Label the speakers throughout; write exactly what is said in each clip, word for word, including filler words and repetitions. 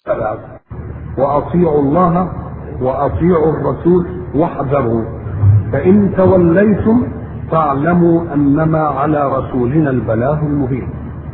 Speaker 1: وأطيعوا الله وأطيعوا الرسول واحذروا فإن توليتم فاعلموا أنما على رسولنا البلاغ المبين.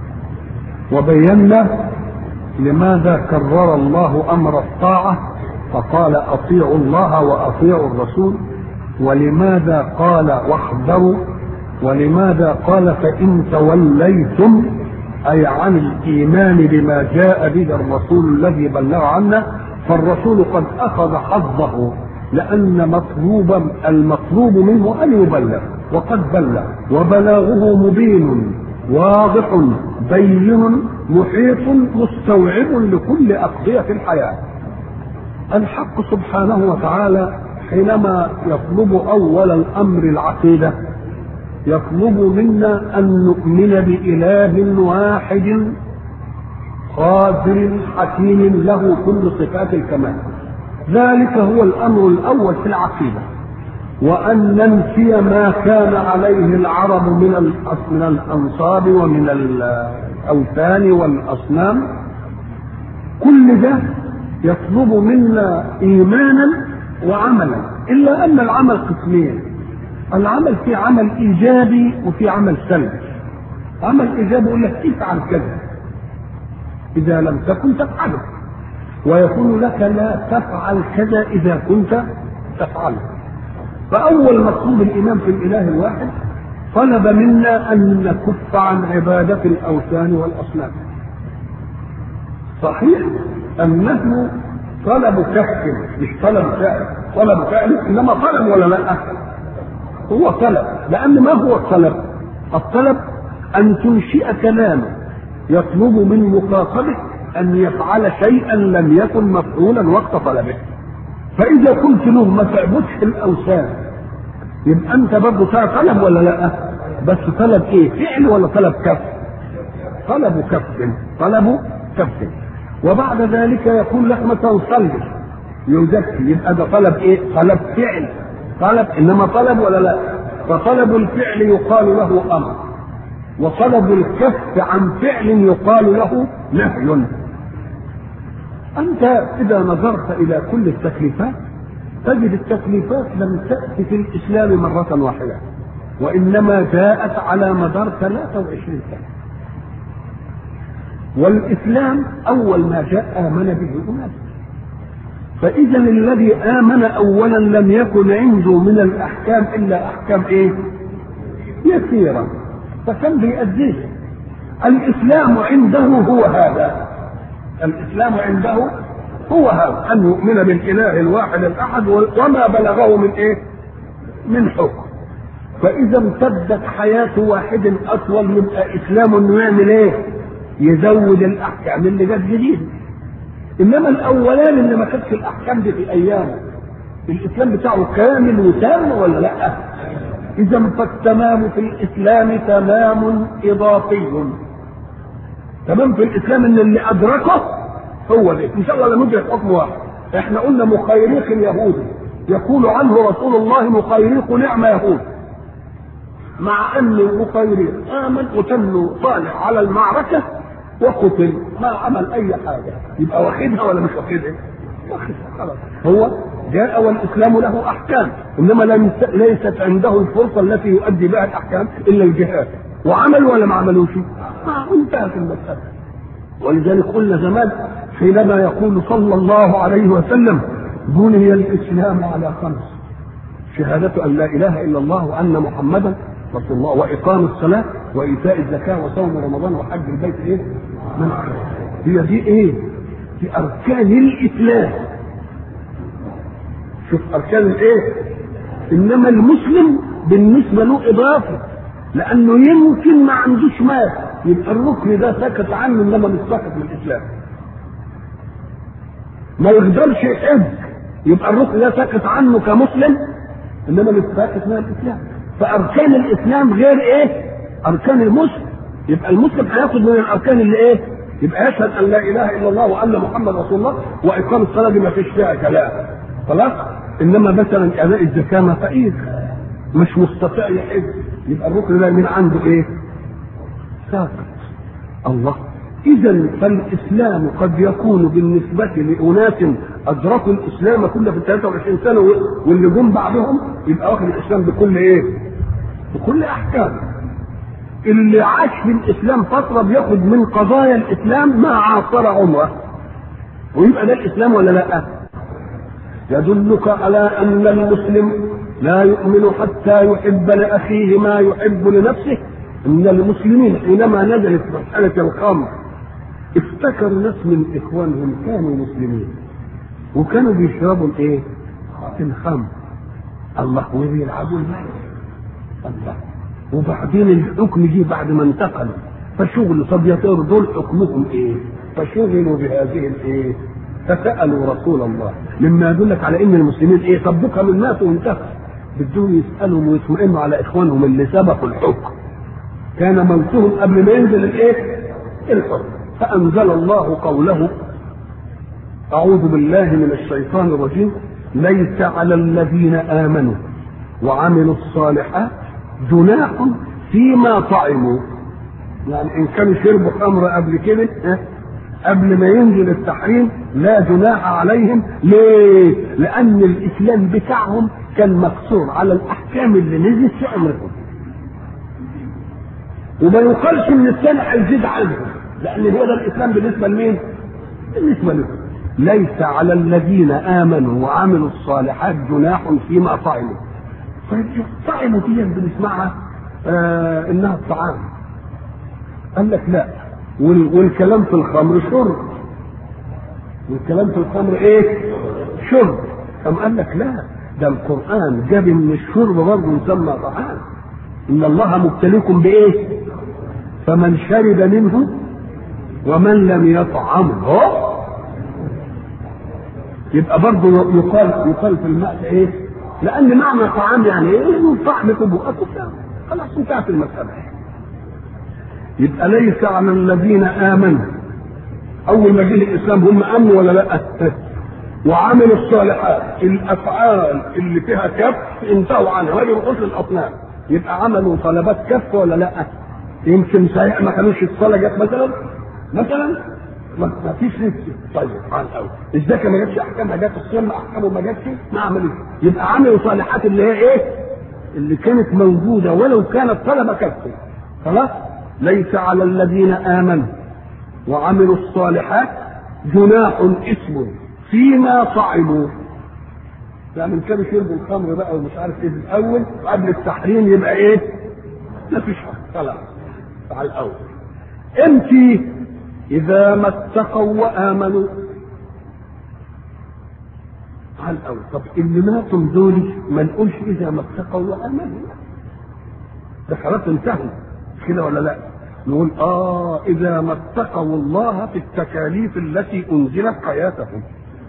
Speaker 1: وبينا لماذا كرر الله أمر الطاعة فقال أطيعوا الله وأطيعوا الرسول، ولماذا قال واحذروا، ولماذا قال فإن توليتم، أي عن الإيمان بما جاء به الرسول الذي بلغ عنا. فالرسول قد أخذ حظه، لأن مطلوب المطلوب منه أن يبلغ، وقد بلغ، وبلاغه مبين واضح بين محيط مستوعب لكل أقضية الحياة. الحق سبحانه وتعالى حينما يطلب أول الأمر العقيدة يطلب منا أن نؤمن بإله واحد قادر حكيم له كل صفات الكمال. ذلك هو الأمر الأول في العقيدة، وأن ننفي ما كان عليه العرب من من الأنصاب ومن الأوثان والأصنام. كل ده يطلب منا إيمانا وعملا، إلا أن العمل قسمين. العمل في عمل إيجابي وفي عمل سلبي. عمل إيجابي يقول لك افعل كذا، إذا لم تكن تفعله، ويقول لك لا تفعل كذا إذا كنت تفعله. فأول مطلوب الإيمان في الإله الواحد طلب منا أن نكف عن عبادة الأوثان والأصنام. صحيح أنه طلب كف مش طلب فعل، طلب فعل إنما طلب ولا لا؟ هو طلب، لأن ما هو الطلب؟ الطلب أن تنشئ كلاما يطلب من مخاطبك أن يفعل شيئا لم يكن مفعولا وقت طلبه. فإذا قلت له ما تعبدش الأوثان، يبقى أنت برضه طلب ولا لا؟ بس طلب إيه؟ فعل ولا طلب كف؟ طلب كف، طلب كف. وبعد ذلك يقول لك مثلا صلي يزكي، يبقى ده طلب إيه؟ طلب فعل، طلب إنما طلب ولا لا؟ فطلب الفعل يقال له أمر، وطلب الكف عن فعل يقال له نهي. أنت إذا نظرت إلى كل التكليفات تجد التكليفات لم تأتي في الإسلام مرة واحدة، وإنما جاءت على مدار ثلاثة وعشرين سنة. والإسلام أول ما جاء آمن به أناس، فإذا الذي آمن أولا لم يكن عنده من الأحكام إلا أحكام إيه؟ يسيرة، فكان بيأديه. الإسلام عنده هو هذا، الإسلام عنده هو هذا، أن يؤمن بالإله الواحد الأحد وما بلغه من إيه؟ من حكم. فإذا امتدت حياة واحد أطول يبقى إسلام إنه يعمل إيه؟ يزود الأحكام اللي جت جديد. إنما الأولان اللي ما كانتش الأحكام دي في أيامه، الإسلام بتاعه كامل وتام ولا لأ؟ إذا فالتمام في الإسلام تمام إضافي. تمام في الإسلام إن اللي أدركه هو ده، إن شاء الله لا ندرك حكم واحد. إحنا قلنا مخيريق اليهود، يقول عنه رسول الله مخيريق نعم يهود، مع أن المخيريق آمن وتم طالع على المعركة وقتل ما عمل أي حاجة، يبقى واخدها ولا مش واخدها؟ واخدها خلاص. هو جاء والإسلام له أحكام، إنما لم ليست عنده الفرصة التي يؤدي بها الأحكام إلا الجهاد، وعمل ولا ما عملوش؟ ما انتهت المسألة. ولذلك قلنا زمان حينما يقول صلى الله عليه وسلم بني الإسلام على خمس: شهادة أن لا إله إلا الله وأن محمدا رسول الله، وإقام الصلاة وإيتاء الزكاة وصوم رمضان وحج البيت. إيه؟ من هي دي إيه؟ في أركان الإسلام. شوف أركان الإيه؟ إنما المسلم بالنسبة له إضافة، لأنه يمكن ما عندوش مال، يبقى الركن ده سكت عنه إنما مش سكت من الإسلام. ما يقدرش يحج، يبقى الركن ده سكت عنه كمسلم إنما مش سكت من الإسلام. فأركان الإسلام غير إيه؟ أركان المسلم. يبقى المسلم هياخد من الأركان اللي إيه؟ يبقى يشهد أن لا إله إلا الله وأن محمد رسول الله، وإقام الصلاة دي ما فيش فيها كلام خلاص. إنما مثلا أداء الزكاة ما فقير مش مستطيع يحج، يبقى الركن ده من عنده إيه؟ ساكت. الله، إذا فالإسلام قد يكون بالنسبة لأناس أدركوا الإسلام كله في ثلاثة وعشرين سنة واللي جم بعدهم يبقى واخد الإسلام بكل إيه؟ بكل أحكام. اللي عاش في الإسلام فترة بياخد من قضايا الإسلام ما عاصر عمره، ويبقى ده الإسلام ولا لا؟ يدلك على أن المسلم لا يؤمن حتى يحب لأخيه ما يحب لنفسه. إن المسلمين حينما نزلت مسألة الخمر افتكروا ناس من إخوانهم كانوا مسلمين وكانوا بيشربوا الايه؟ الخمر. الله، وبيلعبوا المال. الله، وبعدين الحكم جه بعد ما انتقلوا فشغلوا. طب يا ترى دول حكمهم ايه؟ فشغلوا بهذه الايه؟ فسألوا رسول الله، مما يدلك على ان المسلمين ايه؟ طب بكم الناس وانتهى، بدهم يسألوا ويطمئنوا على اخوانهم اللي سبقوا الحكم، كان موتهم قبل ما ينزل الايه؟ الحكم. فأنزل الله قوله: أعوذ بالله من الشيطان الرجيم، ليس على الذين آمنوا وعملوا الصالحات جناح فيما طعموا. يعني إن كانوا شربوا خمر قبل كده قبل ما ينزل التحريم لا جناح عليهم. ليه؟ لأن الإسلام بتاعهم كان مقصور على الأحكام اللي نزلت في أمرهم، وما يقالش من السنة هيزيد عنهم، لأن هو ده الإسلام بالنسبة لمين؟ بالنسبة لهم. ليس على الذين آمنوا وعملوا الصالحات جناح فيما طعموا. طيب طعموا دي بنسمعها آه إنها الطعام. قال لك لا، والكلام في الخمر شرب، والكلام في الخمر إيه؟ شرب. أم قال لك لا، ده القرآن جاب إن الشرب برضه يسمى طعام. إن الله مبتليكم بإيه؟ فمن شرب منه ومن لم يطعمه. يبقى برضه يقال يقال في الماء ايه؟ لان معنى طعام يعني ايه؟ طعم في بقك خلاص انتهت المساله. يبقى ليس على الذين امنوا، اول ما جه الاسلام هم امنوا ولا لا؟ وعملوا الصالحات، الافعال اللي فيها كف انتهوا عنها، وهي رؤوس الاصنام. يبقى عملوا طلبات كف ولا لا؟ يمكن صحيح ما كانوش الصلاه جت مثلا مثلا ما فيش نفسي. طيب على الاول الزكاه ما جاتش احكامها، جت الصيام احكامه ما جاتش، ما عملوش. يبقى عملوا صالحات اللي هي ايه؟ اللي كانت موجوده ولو كانت طلبه كفه. خلاص. ليس على الذين امنوا وعملوا الصالحات جناح اسم فيما طعموا. يعني من كانوا شربوا الخمر بقى ومش عارف ايه الاول قبل التحريم يبقى ايه؟ ما فيش حاجه. خلاص على الاول. امتى؟ إذا ما اتقوا وآمنوا. على الأول. طب اللي ماتوا دول ما نقولش إذا ما اتقوا وآمنوا، ده خلاص انتهوا، مش كده ولا لا؟ نقول آه إذا ما اتقوا الله في التكاليف التي أنزلت حياتهم.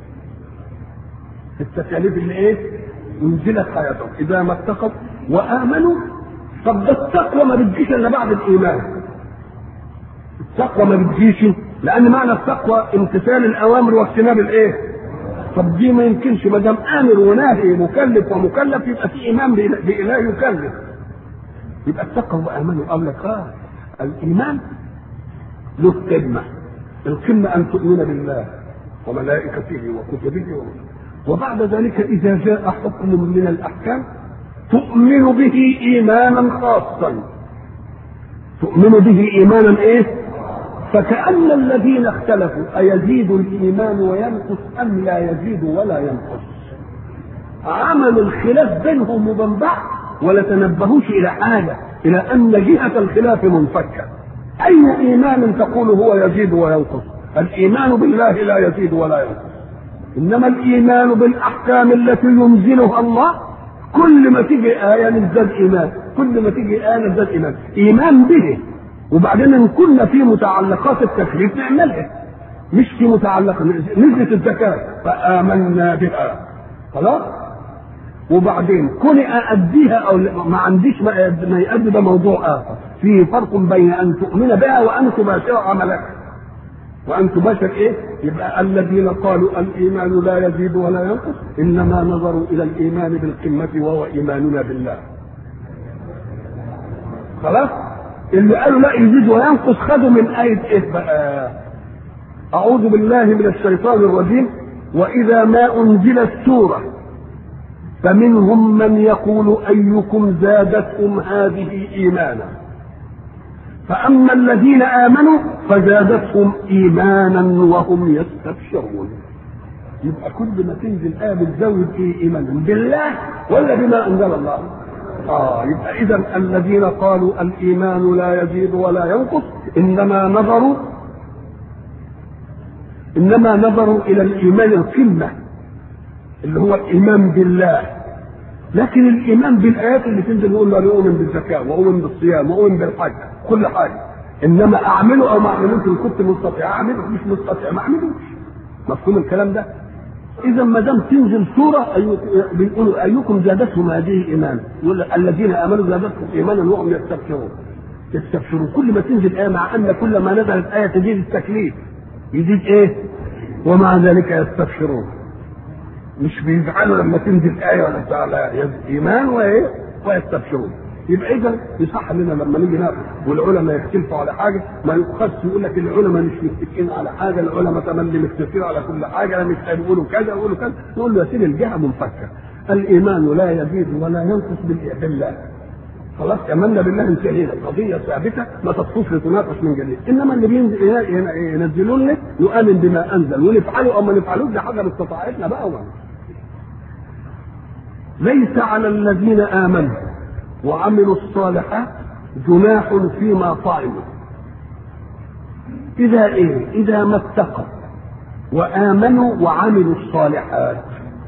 Speaker 1: في التكاليف اللي إيه؟ أنزلت حياتهم. إذا ما اتقوا وآمنوا. طب ده التقوى ما بتجيش إلا بعد الإيمان. التقوى ما بتجيش لان معنى التقوى امتثال الاوامر واجتناب الايه؟ طب دي ما يمكنش، ما دام امر وناهي مكلف ومكلف يبقى في ايمان باله يكلف. يبقى التقوى وامنوا. قال لك اه الايمان له قمه. القمه ان تؤمن بالله وملائكته وكتبه وبعد ذلك اذا جاء حكم من الاحكام تؤمن به ايمانا خاصا. تؤمن به ايمانا ايه؟ فكأن الذين اختلفوا أيزيد الإيمان وينقص أم لا يزيد ولا ينقص، عملوا الخلاف بينهم وبين بعض ولا تنبهوش إلى حاجة، إلى أن جهة الخلاف منفكة. أي إيمان تقول هو يزيد وينقص؟ الإيمان بالله لا يزيد ولا ينقص، إنما الإيمان بالأحكام التي ينزلها الله كل ما تيجي آية نزداد إيمان، كل ما تيجي آية نزداد إيمان، إيمان به. وبعدين ان كنا في متعلقات التكليف نعملها، مش في متعلقات نزلت الزكاه فامنا بها خلاص. وبعدين كوني ااديها او ما عنديش ما يؤدي، ده موضوع اخر. في فرق بين ان تؤمن بها وان تباشر عملك، وان تباشر ايه؟ يبقى الذين قالوا الايمان لا يزيد ولا ينقص انما نظروا الى الايمان بالقمه وهو ايماننا بالله. خلاص. اللي قالوا لا يزيد وينقص خدوا من آية إيه بقى؟ أعوذ بالله من الشيطان الرجيم. وإذا ما أنزلت سورة فمنهم من يقول أيكم زادتهم هذه إيمانا فأما الذين آمنوا فزادتهم إيمانا وهم يستبشرون. يبقى كل ما تنزل آية بتزود إيه؟ إيمانا بالله ولا بما أنزل الله؟ آه يبقى إذا الذين قالوا الإيمان لا يزيد ولا ينقص إنما نظروا إنما نظروا إلى الإيمان القمة اللي هو الإيمان بالله. لكن الإيمان بالآيات اللي تنزل يقول له أنا أؤمن بالزكاة وأؤمن بالصيام وأؤمن بالحج كل حاجة، إنما أعمله أو ما أعملوش إن كنت مستطيع أعمله، مش مستطيع ما أعملوش. مفهوم الكلام ده؟ إذا ما دام تنزل سورة بيقولوا أيكم زادتهم هذه إيمانا، يقول الذين آمنوا زادتهم إيمانا وهم يستبشرون. يستبشرون كل ما تنزل آية، مع أن كل ما نزلت آية تزيد التكليف يزيد إيه؟ ومع ذلك يستبشرون. مش بيزعلوا لما تنزل آية ولا بتاع، لا إيمان وإيه؟ ويستبشرون. يبقى إذا يصح لنا لما نيجي ناخد والعلماء يختلفوا على حاجة ما يؤخذش يقول لك العلماء مش متفقين على حاجة، العلماء تملي متفقين على كل حاجة، مش هيقولوا كذا يقولوا كذا، نقول له يا سيدي الجهة منفكة. الإيمان لا يزيد ولا ينقص بالله. خلاص آمنا بالله انتهينا، قضية ثابتة ما تطفوش لتناقش من جديد. إنما اللي بينزل ينزلون لك نؤمن بما أنزل ونفعله أو ما نفعلوش ده حاجة باستطاعتنا بقى. ليس على الذين آمنوا وعملوا الصالحات جناح فيما طعموا إذا إيه؟ إذا ما اتقوا وآمنوا وعملوا الصالحات.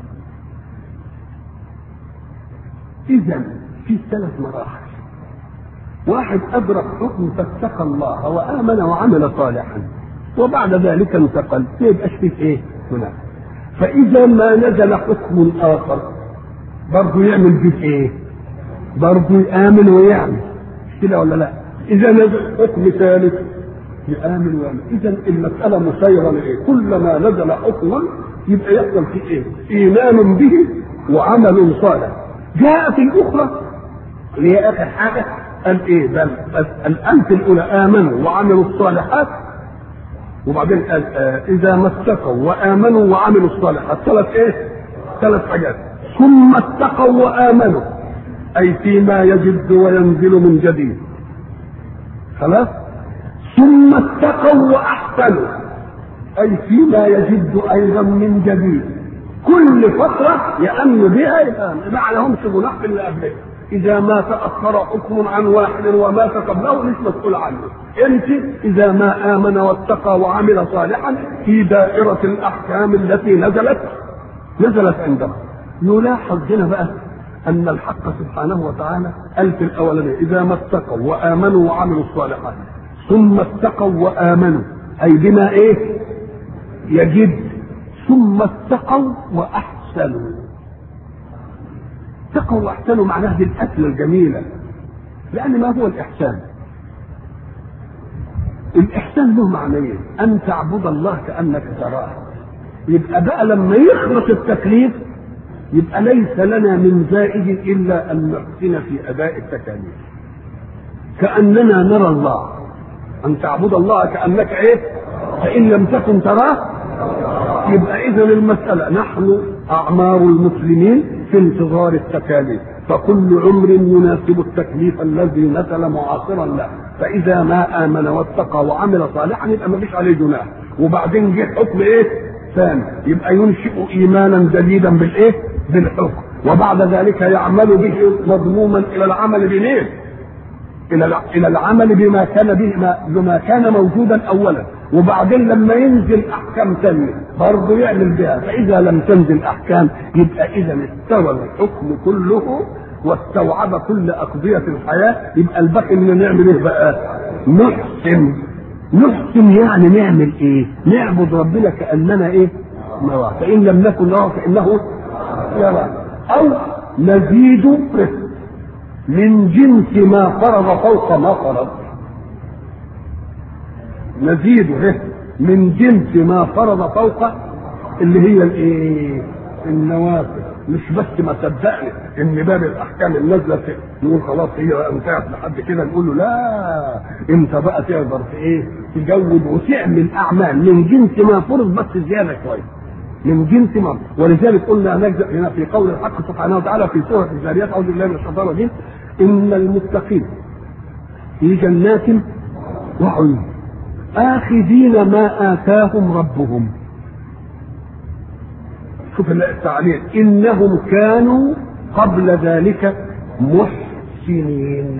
Speaker 1: إذا في ثلاث مراحل. واحد أدرك حكم فاتقى الله وآمن وعمل صالحا وبعد ذلك انتقل، ما يبقاش فيه إيه؟ جناح. فإذا ما نزل حكم آخر برضه يعمل فيه إيه؟ برضه يآمن ويعمل، كده ولا لا؟ إذا نزل حكم ثالث يآمن ويعمل. إذا المسألة مسيرة لإيه؟ كلما نزل حكم يبقى يحصل فيه إيه؟ إيمان به وعمل صالح. جاءت الأخرى اللي هي آخر حاجة قال إيه؟ بل الأنت الأولى آمنوا وعملوا الصالحات، وبعدين قال آه إذا ما اتقوا وآمنوا وعملوا الصالحات. ثلاث إيه؟ ثلاث حاجات. ثم اتقوا وآمنوا أي فيما يجد وينزل من جديد. خلاص؟ ثم اتقوا وأحسنوا أي فيما يجد أيضا من جديد. كل فترة يأمن بها يبقى ما عليهمش جناح في اللي قبله. إذا ما تأخر حكم عن واحد ومات قبله مش مسؤول عنه. أنت إذا ما آمن واتقى وعمل صالحا في دائرة الأحكام التي نزلت نزلت عنده. نلاحظ هنا بقى أن الحق سبحانه وتعالى قال في الأولانية إذا ما اتقوا وآمنوا وعملوا الصالحات ثم اتقوا وآمنوا أي بما إيه؟ يجد. ثم اتقوا وأحسنوا. اتقوا وأحسنوا معناه دي الأكلة الجميلة. لأن ما هو الإحسان؟ الإحسان له معنيين: أن تعبد الله كأنك تراه. يبقى بقى لما يخلص التكليف يبقى ليس لنا من زائد إلا أن نحسن في أداء التكاليف كأننا نرى الله. أن تعبد الله كأنك إيه؟ فإن لم تكن تراه يبقى إذن المسألة نحن أعمار المسلمين في انتظار التكاليف، فكل عمر يناسب التكليف الذي نزل معاصرا له. فإذا ما آمن واتقى وعمل صالحا يبقى ما فيش عليه جناح. وبعدين جه حكم إيه؟ ثاني، يبقى ينشئ إيمانا جديدا بالإيه؟ بالحكم، وبعد ذلك يعمل به مضموما إلى العمل بمين؟ إلى إلى العمل بما كان به بما كان موجودا أولا، وبعدين لما ينزل أحكام ثانية برضه يعمل بها. فإذا لم تنزل أحكام يبقى إذا استوى الحكم كله واستوعب كل أقضية الحياة. يبقى الباقي إن نعمل إيه بقى؟ نحسن. نحسن يعني نعمل إيه؟ نعبد ربنا كأننا إيه؟ نراه. فإن لم نكن نراه فإنه يراه. أو نزيد رزق من جنس ما فرض فوق ما فرض. نزيد رزق من جنس ما فرض فوق اللي هي الايه؟ النوافل، مش بس ما صدقني ان باب الاحكام النازله نقول خلاص هي انتهت لحد كده، نقول له لا، انت بقى تقدر في ايه؟ تجود وتعمل اعمال من جنس ما فرض بس زياده شويه من جنس ما. ولذلك قلنا نجزء هنا في قول الحق سبحانه وتعالى في سوره الذاريات، اعوذ بالله من الشيطان الرجيم، ان المتقين في جنات وعيون آخذين ما آتاهم ربهم. شوف التعليل، إنهم كانوا قبل ذلك محسنين.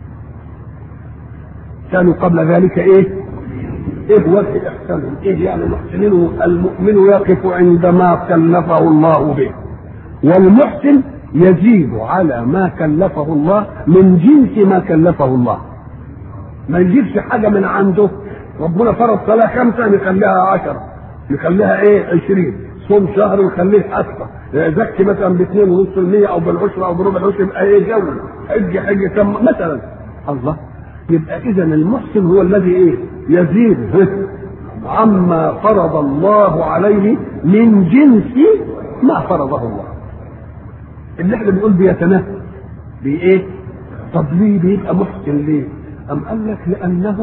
Speaker 1: كانوا قبل ذلك إيه؟ إيه وجه إحسانهم؟ إيه يعني محسنين؟ المؤمن يقف عندما كلفه الله به، والمحسن يزيد على ما كلفه الله من جنس ما كلفه الله، ما يجيبش حاجة من عنده. ربنا فرض صلاة خمسة نخليها عشرة، نخليها ايه عشرين، صوم شهر نخليه أكثر، زكي مثلا باثنين ونص المية أو بالعشرة أو بربع العشرة، يبقى ايه جو حج حج كم مثلا. الله، يبقى إذا المحسن هو الذي ايه؟ يزيد عما فرض الله عليه من جنس ما فرضه الله. اللي احنا بنقول بيتنافى بايه؟ طب ليه بيبقى محسن ليه؟ أم قال لك لأنه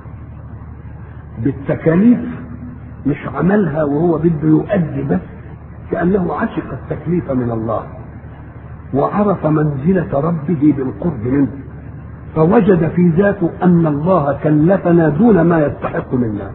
Speaker 1: بالتكاليف مش عملها وهو بده يؤدي بس، كأنه عشق التكليف من الله وعرف منزلة ربه بالقرب منه، فوجد في ذاته أن الله كلفنا دون ما يستحق منا،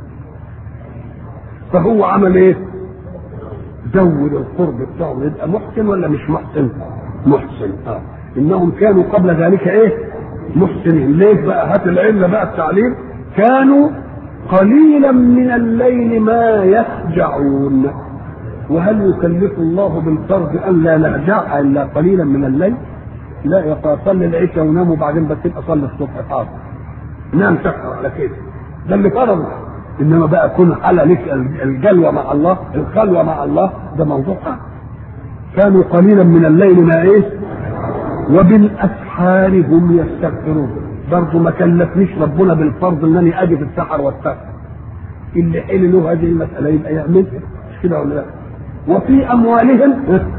Speaker 1: فهو عمل ايه؟ زود القرب بتاعه. يبقى محسن ولا مش محسن؟ محسن. اه انهم كانوا قبل ذلك ايه؟ محسنين. ليه بقى؟ هات العله بقى التعليل، كانوا قليلا من الليل ما يهجعون. وهل يكلف الله بالفرض ان لا نهجع الا قليلا من الليل؟ لا، يبقى صلي العشاء ونام وبعدين بس تبقى صلي الصبح حاضر، نام سكر على كده، ده اللي فرضه. انما بقى كل حاله لك الجلوه مع الله، الخلوه مع الله، ده موضوع آخر. كانوا قليلا من الليل ما ايه؟ وبالاسحار هم يستغفرون. برضه ما كلفنيش ربنا بالفرض انني اجي في السحر واستغفر. اللي حل له هذه المساله يبقى يعمل مش كده ولا لا؟ وفي اموالهم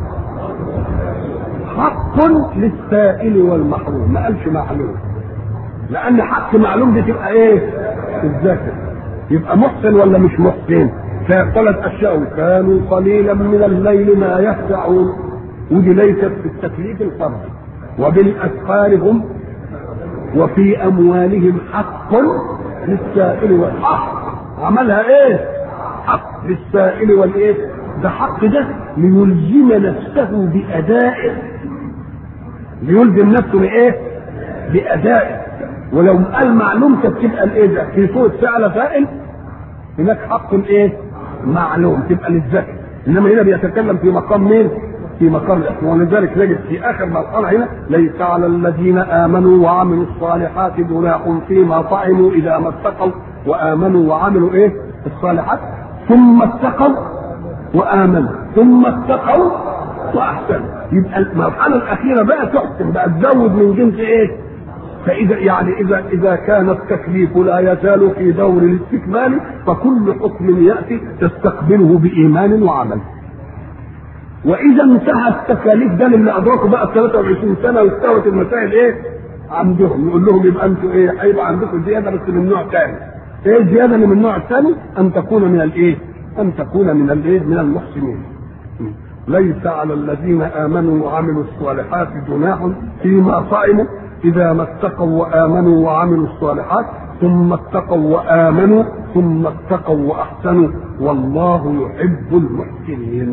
Speaker 1: حق للسائل والمحروم، ما قالش معلوم، لان حق معلوم دي تبقى ايه؟ الذكر. يبقى محسن ولا مش محسن؟ ثلاث اشياء، كانوا قليلا من الليل ما يهجعون، ودي ليست في التكليف الفرض. وبالاسحار هم، وفي اموالهم حق للسائل والحق. عملها ايه؟ حق للسائل والايه؟ ده حق ده ليلزم نفسه بادائه، ليلزم نفسه بايه؟ بادائه. ولو قال معلوم كانت تبقى الايه ده في صوره فعل فاعل، هناك حق الايه؟ معلوم، تبقى للذكر. انما هنا بيتكلم في مقام مين؟ في مقام الاحسان. ولذلك نجد في اخر مرحله هنا، ليس على الذين امنوا وعملوا الصالحات جناح فيما طعموا اذا ما اتقوا وامنوا وعملوا ايه؟ الصالحات، ثم اتقوا وامنوا ثم اتقوا واحسنوا. يبقى المرحله الاخيره بقى تحسن، بقى تزود من جنس ايه؟ فاذا يعني اذا اذا كان التكليف لا يزال في دور الاستكمال، فكل حكم ياتي تستقبله بايمان وعمل. واذا انتهى التكاليف ده اللي ادركوا بقى ثلاثة وعشرين سنه واستوت المسائل ايه عندهم، يقول لهم يبقى انتوا ايه؟ هيبقى عندكم زياده بس من نوع ثاني. ايه الزياده اللي من النوع الثاني؟ ان تكون من الايه؟ ان تكون من الايه؟ من المحسنين. ليس على الذين امنوا وعملوا الصالحات جناح فيما طعموا اذا ما اتقوا وامنوا وعملوا الصالحات ثم اتقوا وامنوا ثم اتقوا واحسنوا والله يحب المحسنين.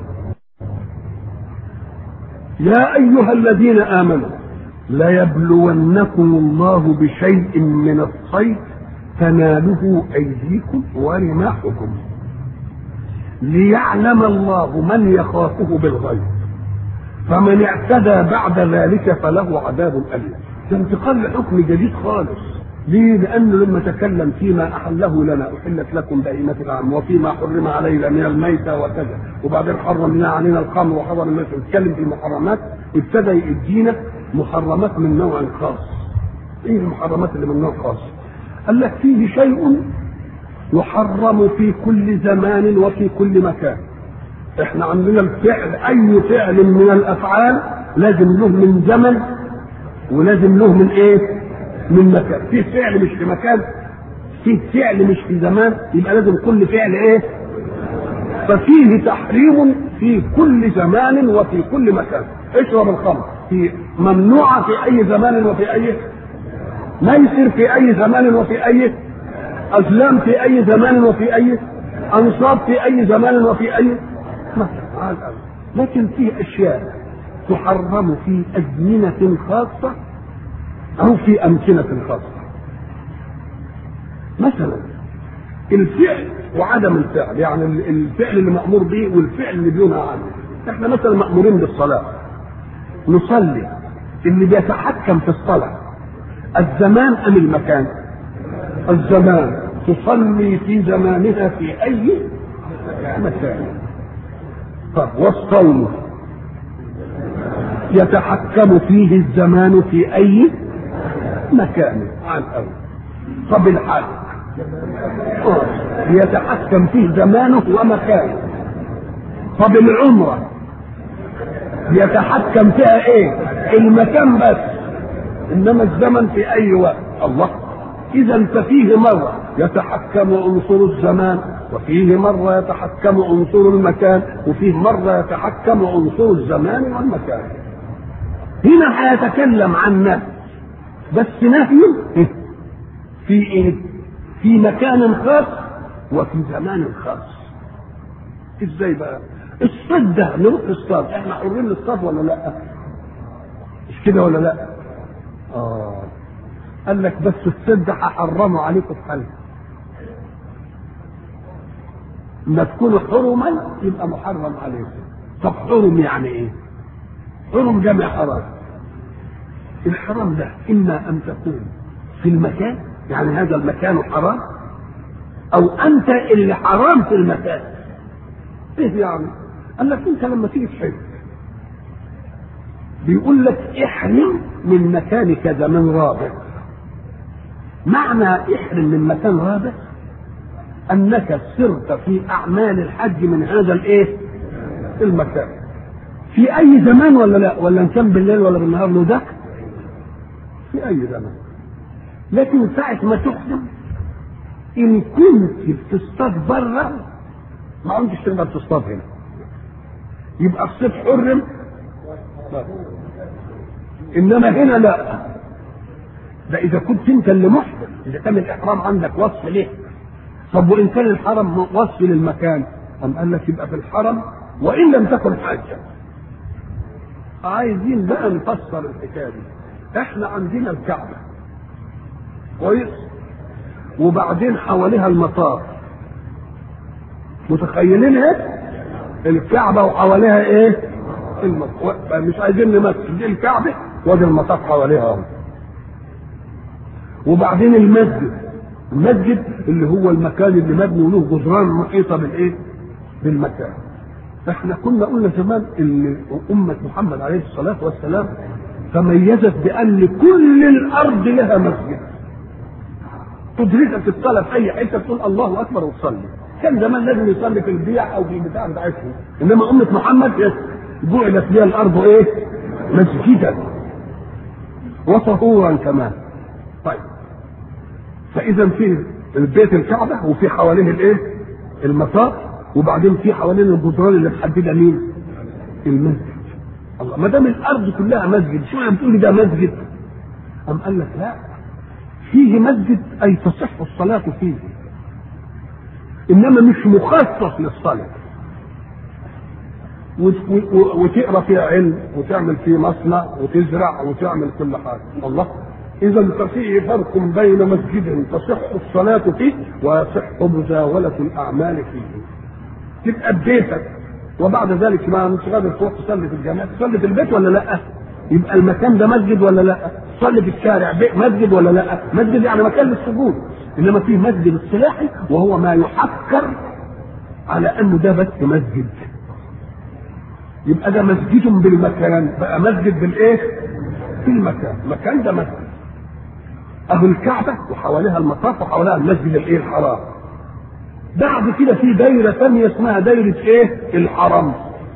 Speaker 1: يا ايها الذين امنوا ليبلونكم الله بشيء من الصيد تناله ايديكم ورماحكم ليعلم الله من يخافه بالغيب، فمن اعتدى بعد ذلك فله عذاب أليم. ده انتقال لحكم جديد خالص. ليه؟ لأنه لما تكلم فيما أحله لنا أحلت لكم بهيمة الأنعام وفيما حرم علينا من الميتة وكذا، وبعدين حرمنا علينا الخمر وحرم الميتة، اتكلم في المحرمات، ابتدى يدينا محرمات من نوع خاص. إيه المحرمات اللي من نوع خاص؟ قال لك فيه شيء يحرم في كل زمان وفي كل مكان، احنا عندنا الفعل، اي فعل من الافعال لازم له من زمن ولازم له من ايه؟ من مكان. في فعل مش في مكان، في فعل مش في زمان، يبقى لازم كل فعل ايه؟ ففيه تحريم في كل زمان وفي كل مكان. اشرب الخمر في ممنوعه في اي زمان وفي اي ميسر، في اي زمان وفي اي ازلام، في اي زمان وفي اي انصاب، في اي زمان وفي اي مثلا. لكن في اشياء تحرم في ازمنه خاصه او في امكنه خاصه. مثلا الفعل وعدم الفعل، يعني الفعل اللي مأمور به والفعل اللي بينهى عنه. احنا مثلا مأمورين بالصلاة، نصلي، اللي بيتحكم في الصلاة الزمان ام المكان؟ الزمان. تصلي في زمانها في اي مكان. طب والصوم يتحكم فيه الزمان في اي مكان عن اول. طب الحج يتحكم فيه زمانه ومكانه. طب العمرة يتحكم فيها ايه؟ المكان بس، انما الزمن في اي وقت. الله. اذا ففيه مرة يتحكم عنصر الزمان، وفيه مرة يتحكم عنصر المكان، وفيه مرة يتحكم عنصر الزمان والمكان. هنا هيتكلم عن نهي، بس نهي في ايه؟ في مكان خاص وفي زمان خاص. ازاي بقى؟ الصيد ده نروح الصيد، احنا حرين للصيد ولا لا؟ مش كده ولا لا؟ اه قال لك بس الصيد ده هحرمه عليكم في حل. ما تكونوا حرما يبقى محرم عليكم. طب حرم يعني ايه؟ حرم جمع حرام. الحرام ده اما ان تكون في المكان، يعني هذا المكان حرام، او انت اللي حرام في المكان. ايه يعني؟ قال لك انت لما تيجي تحج بيقول لك احرم من مكان كذا، من رابط. معنى احرم من مكان رابط انك سرت في اعمال الحج من هذا الايه؟ المكان. في اي زمان ولا لا؟ ولا ان كان بالليل ولا بالنهار له ده؟ في اي زمان. لكن ساعة ما تحرم ان كنت بتصطاد بره ما عندش تقدر تصطاد هنا، يبقى الصيد حرم. انما هنا لا، ده اذا كنت انت اللي محرم، اذا كان الاحرام عندك وصف ليه. طب وان كان الحرم وصف للمكان، قام قال لك يبقى في الحرم وان لم تكن حاجه. عايزين بقى نفسر الحكايه دي. احنا عندنا الكعبه كويس، وبعدين حواليها المطار. متخيلين ايه؟ الكعبه وحواليها ايه؟ المطار. مش عايزين نمثل، دي الكعبه وادي المطار حواليها اهو. وبعدين المسجد، المسجد اللي هو المكان اللي مبني وله جدران محيطه بالايه؟ بالمكان. احنا كنا قلنا زمان ان امه محمد عليه الصلاه والسلام تميزت بان كل الارض لها مسجد. تدركك الصلاه في اي حته تقول الله اكبر وتصلي. كان زمان لازم يصلي في البيع او في البتاع بتاعتهم، انما امه محمد جعلت لها الارض ايه؟ مسجدا وطهورا كمان. طيب فاذا في البيت الكعبه وفي حواليه الايه؟ المسار، وبعدين في حوالين الجدران اللي محدده مين؟ المسجد. الله، ما دام الارض كلها مسجد شو عم تقولي ده مسجد؟ قام قال لك لا، فيه مسجد اي تصح الصلاه فيه، انما مش مخصص للصلاه. وتقرا فيه علم وتعمل فيه مصنع وتزرع وتعمل كل حاجه. الله، اذا ففيه فرق بين مسجد تصح الصلاه فيه ويصح مزاوله الاعمال فيه. تبقى ببيتك وبعد ذلك ما مش قادر تروح تصلي في الجامع، تصلي في البيت ولا لا؟ يبقى المكان ده مسجد ولا لا؟ تصلي في الشارع مسجد ولا لا؟ مسجد يعني مكان للسجود. انما فيه مسجد الصلاحي وهو ما يحكر على انه ده بس مسجد. يبقى ده مسجد بالمكان، بقى مسجد بالايه؟ في المكان. المكان ده مسجد. اهو الكعبه وحواليها المطاف وحواليها المسجد الايه؟ الحرام. بعد كده في دايره ثانيه اسمها دايره ايه؟ الحرم.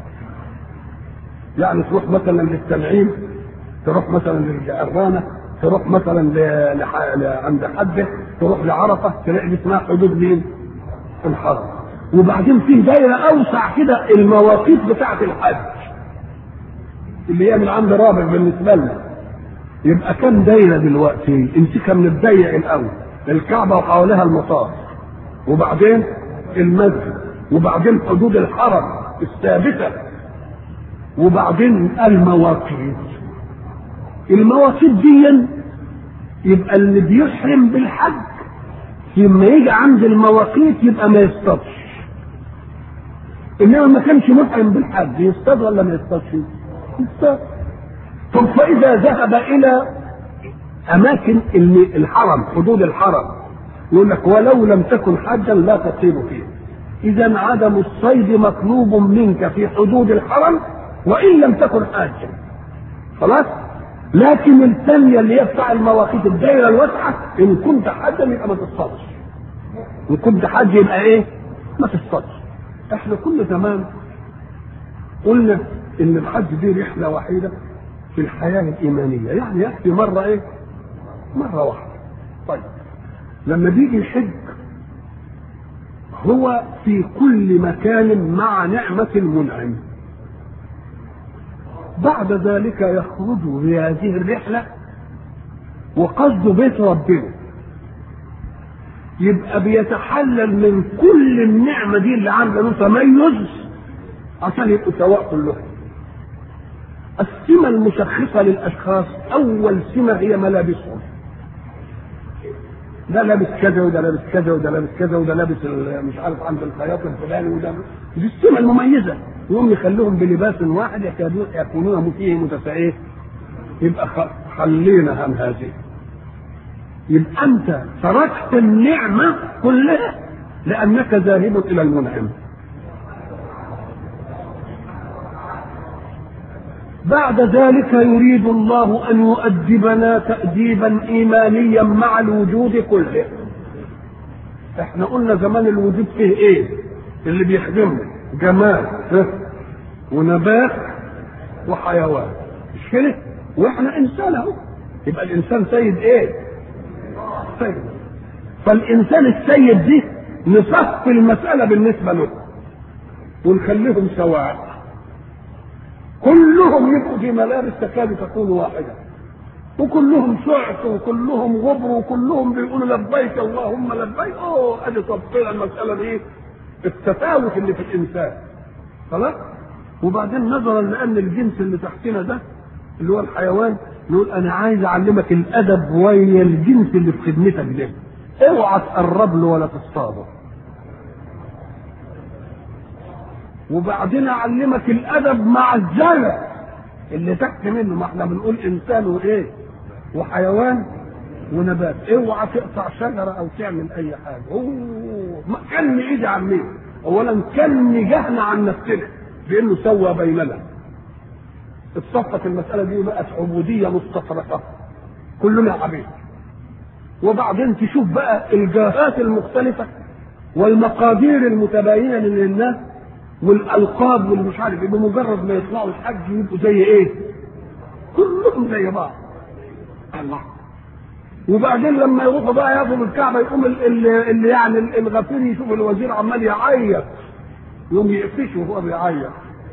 Speaker 1: يعني تروح مثلا للتنعيم، تروح مثلا للجعرانه، تروح مثلا ل... لح... عند حده، تروح لعرفه، تلاقي دي اسمها حدود مين؟ الحرم. وبعدين في دايره اوسع كده المواقيت بتاعه الحج اللي هي من عند رابع بالنسبه لنا. يبقى كم دايره دلوقتي؟ امسكها من الضيق الاول، الكعبه وحواليها المطاف، وبعدين المسجد، وبعدين حدود الحرم الثابته، وبعدين المواقيت. المواقيت دي يبقى اللي بيحرم بالحج لما يجي عند المواقيت يبقى ما يصطادش، انما ما كانش محرم بالحج يصطاد ولا ما يصطادش؟ يصطاد. طب فاذا ذهب الى اماكن الحرم حدود الحرم يقول لك ولو لم تكن حجا لا تصيب فيه. اذا عدم الصيد مطلوب منك في حدود الحرم وان لم تكن حاجا، خلاص. لكن الثانيه اللي هي بتاع المواقيت الدائره الواسعه، ان كنت حاجا يبقى ما تصطادش، ان كنت حاج يبقى ايه؟ ما تصطادش. احنا كل زمان قلنا ان الحج دي رحله وحيده في الحياه الايمانيه، يعني يكفي مره ايه؟ مره واحده. طيب لما بيجي الحج هو في كل مكان مع نعمه المنعم، بعد ذلك يخرج في هذه الرحله وقصده بيت ربنا، يبقى بيتحلل من كل النعمه دي اللي عنده له تميز عشان يبقوا سواء كلهم. السمه المشخصه للاشخاص اول سمه هي ملابسهم، ده لابس كذا وده لابس كذا وده لابس كذا وده لابس مش عارف عند الخياط الفلاني وده، دي السمه المميزه. يقوم يخليهم بلباس واحد يكونون فيه متساويين. يبقى خلينا عن هذه، يبقى انت تركت النعمه كلها لانك ذاهب الى المنعم. بعد ذلك يريد الله ان يؤدبنا تأديبا ايمانيا مع الوجود كله. احنا قلنا زمان الوجود فيه ايه اللي بيخدمه؟ جمال ونبات وحيوان، مش كده؟ واحنا انسان اهو، يبقى الانسان سيد ايه؟ سيد. فالانسان السيد دي نصف المسألة بالنسبة له ونخليهم سواء، كلهم يبقوا في ملابس تكاد تكون واحدة، وكلهم شعث وكلهم غبر وكلهم بيقولوا لبيك اللهم لبيك. اوه ادي تبطيل المسألة دي التفاوت اللي في الانسان، خلاص. وبعدين نظرا لان الجنس اللي تحتنا ده اللي هو الحيوان نقول انا عايز اعلمك الادب ويا الجنس اللي في خدمتك ده، اوعى تقرب له ولا تصطاده. وبعدين اعلمك الادب مع الزرع اللي تحت منه، ما احنا بنقول انسان وايه وحيوان ونبات، اوعى تقطع شجره او تعمل اي حاجه. اوه كان ايدي عن مين؟ اولا كان نجحنا عن نفسنا بانه سوى بيننا، اتصفت المساله دي بقت عبوديه مستفرقه، كلنا عبيد. وبعدين تشوف بقى الجهات المختلفه والمقادير المتباينه للناس والالقاب والمش عارف ايه، بمجرد ما يطلعوا الحج يبقوا زي ايه؟ كلهم زي بعض. الله. وبعدين لما يروحوا بقى ياخدوا الكعبه يقوم اللي, اللي يعني الغفير يشوف الوزير عمال يعيط، يقوم يقفشه وهو بيعيط،